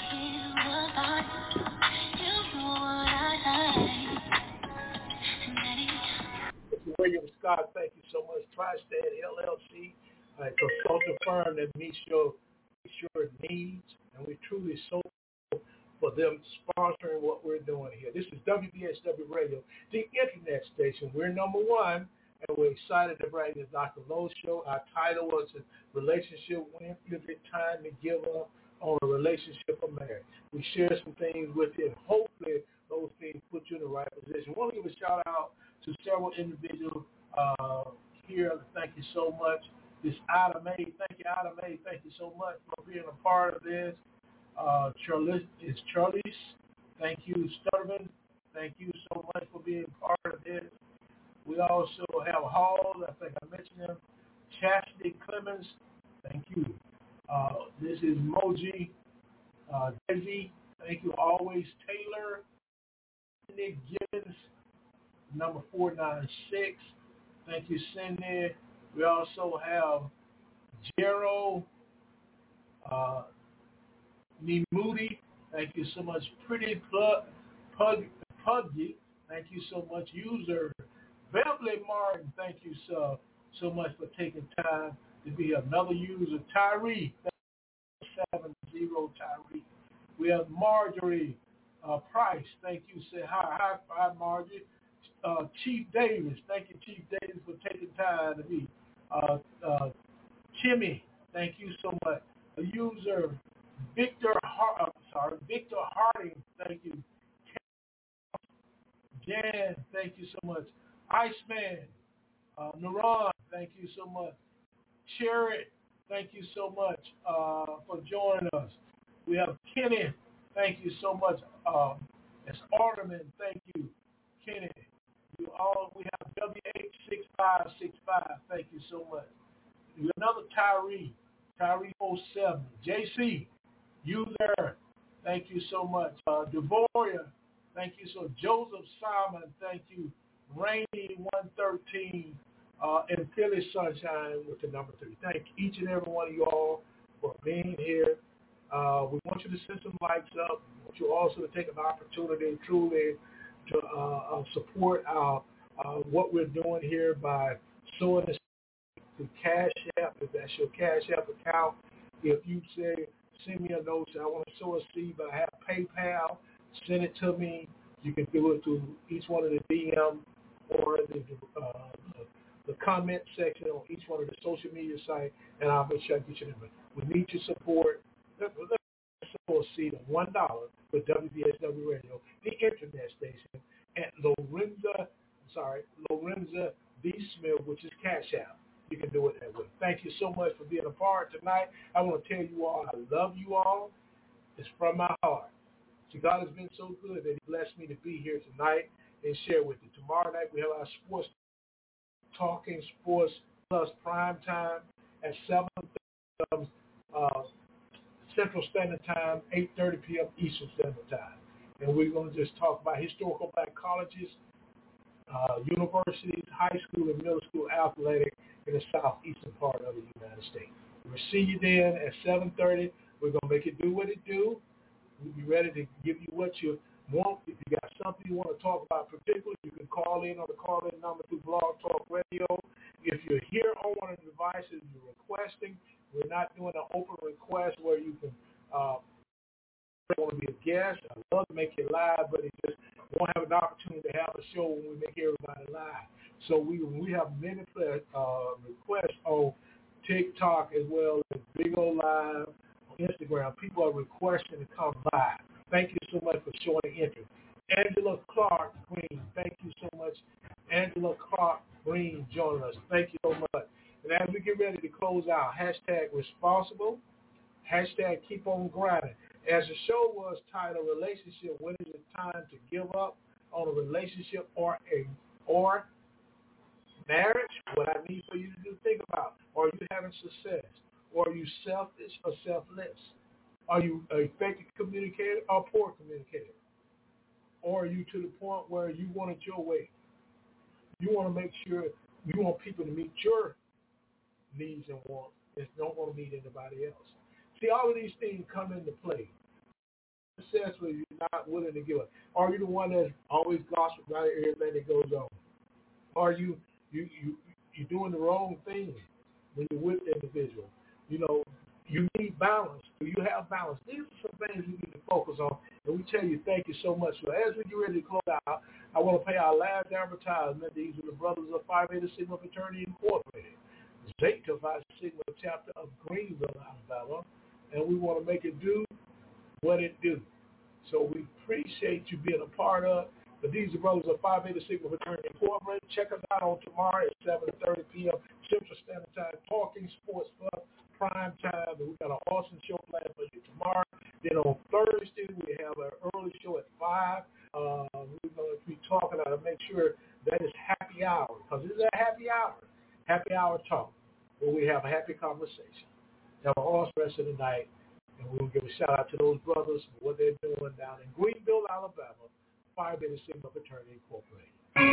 Mr. William Scott, thank you so much. TriStat LLC, a consulting firm that meets your needs, and we truly so for them sponsoring what we're doing here. This is WBSW Radio, the internet station. We're number 1, and we're excited to bring the Dr. Lowe Show. Our title was Relationship When Is It Time to Give Up on a Relationship or Marriage. We share some things with you, and hopefully those things put you in the right position. I want to give a shout out to several individuals here. Thank you so much. This Ida May, thank you, Ida May. Thank you so much for being a part of this. Charlize, thank you, Sturman. Thank you so much for being part of this. We also have Hall, I think I mentioned him. Chastity Clemens, thank you. This is Moji, Desi, thank you. Always Taylor, Nick Gibbons, number 496, thank you, Cindy. We also have Gerald Moody, thank you so much. Pretty Puggy, thank you so much. User Beverly Martin, thank you so much for taking time to be another user. Tyree, 70 Tyree. We have Marjorie Price. Thank you. Say hi, Marjorie. Chief Davis. Thank you, Chief Davis, for taking time to be. Timmy, thank you so much. A user, Victor Harding. Thank you. Jan, thank you so much. Iceman, Naran, thank you so much. Cherry, thank you so much for joining us. We have Kenny, thank you so much. It's Alderman, thank you, Kenny. We have WH6565, thank you so much. We have another Tyree 07. JC, you there, thank you so much. Devoria, thank you so. Joseph Simon, thank you. Rainy 113 and Philly Sunshine with the number 3. Thank each and every one of you all for being here. We want you to send some likes up. We want you also to take an opportunity truly to support what we're doing here by sowing this to Cash App, if that's your Cash App account. If you say, send me a note, say I want to sow a seed, but I have PayPal, send it to me. You can do it to each one of the DM or the comment section on each one of the social media sites, and I'll make sure I get your number. We need your support. Let's sow a seed of $1 with WBSW Radio, the internet station, at Lorenza B. Smith, which is Cash App. You can do it that way. Thank you so much for being a part tonight. I want to tell you all, I love you all. It's from my heart. See, God has been so good that he blessed me to be here tonight and share with you. Tomorrow night we have our sports, Talking Sports Plus Prime Time at 7 p.m. Central Standard Time, 8:30 p.m. Eastern Standard Time. And we're going to just talk about historical black colleges, universities, high school and middle school athletic in the southeastern part of the United States. We'll see you then at 7:30. We're going to make it do what it do. We'll be ready to give you what you want. If you got something you want to talk about particularly, you can call in on the call-in number through Blog Talk Radio. If you're here on one of the devices you're requesting, we're not doing an open request where you can want to be a guest. I'd love to make it live, but it just won't have an opportunity to have a show when we make everybody live. So we have many requests on TikTok as well as Big O Live on Instagram. People are requesting to come live. Thank you so much for showing interest. Angela Clark Green, thank you so much. Angela Clark Green joining us. Thank you so much. And as we get ready to close out, #responsible, #keep on grinding. As the show was titled Relationship, when is it time to give up on a relationship or marriage? What I need for you to do, think about, are you having success? Or are you selfish or selfless? Are you an effective communicator or poor communicator? Or are you to the point where you want it your way? You want to make sure you want people to meet your needs and wants and don't want to meet anybody else. See, all of these things come into play. Successful, you're not willing to give up. Are you the one that's always gossiping about everything that goes on? Are you doing the wrong thing when you're with the individual? You know, you need balance. Do you have balance? These are some things we need to focus on. And we tell you thank you so much. So as we get ready to close out, I want to pay our last advertisement. These are the brothers of Phi Beta Sigma Fraternity Incorporated, Zeta Phi Sigma chapter of Greenville, Alabama. And we want to make it do what it do. So we appreciate you being a part of. But these are brothers of Phi Beta Sigma Fraternity Incorporated. Check us out on tomorrow at 7:30 p.m. Central Standard Time, Talking Sports Plus Prime Time. And we got an awesome show planned for you tomorrow. Then on Thursday, we have an early show at 5. We're going to be talking to make sure that is happy hour, because this is a happy hour talk, where we have a happy conversation. Have an awesome rest of the night, and we'll give a shout out to those brothers for what they're doing down in Greenville, Alabama, Phi Beta Sigma Fraternity Incorporated.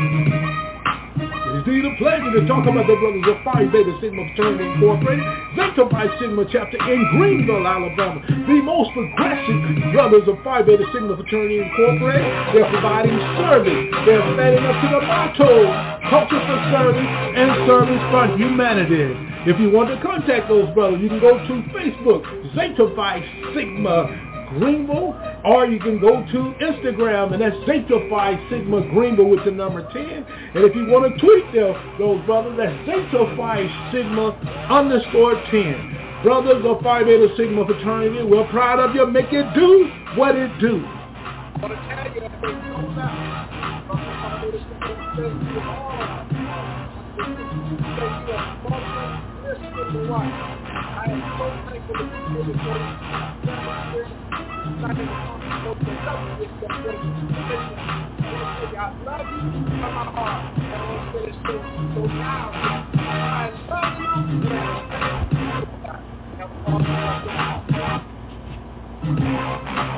It is indeed a pleasure to talk about the brothers of Phi Beta Sigma Fraternity Incorporated, Zeta Phi Sigma chapter in Greenville, Alabama. The most progressive brothers of Phi Beta Sigma Fraternity Incorporated. They're providing service. They're standing up to the motto, culture for service and service for humanity. If you want to contact those brothers, you can go to Facebook, Zeta Phi Sigma Greenville, or you can go to Instagram, and that's Zeta Phi Sigma Greenville with the number 10. And if you want to tweet those brothers, that's Zeta Phi Sigma _10. Brothers of Phi Beta Sigma fraternity, we're proud of you. Make it do what it do. I want to tell you that they know that. I am so thankful to be able to I love you from my heart. I want to say this too. So now, I love you. Have a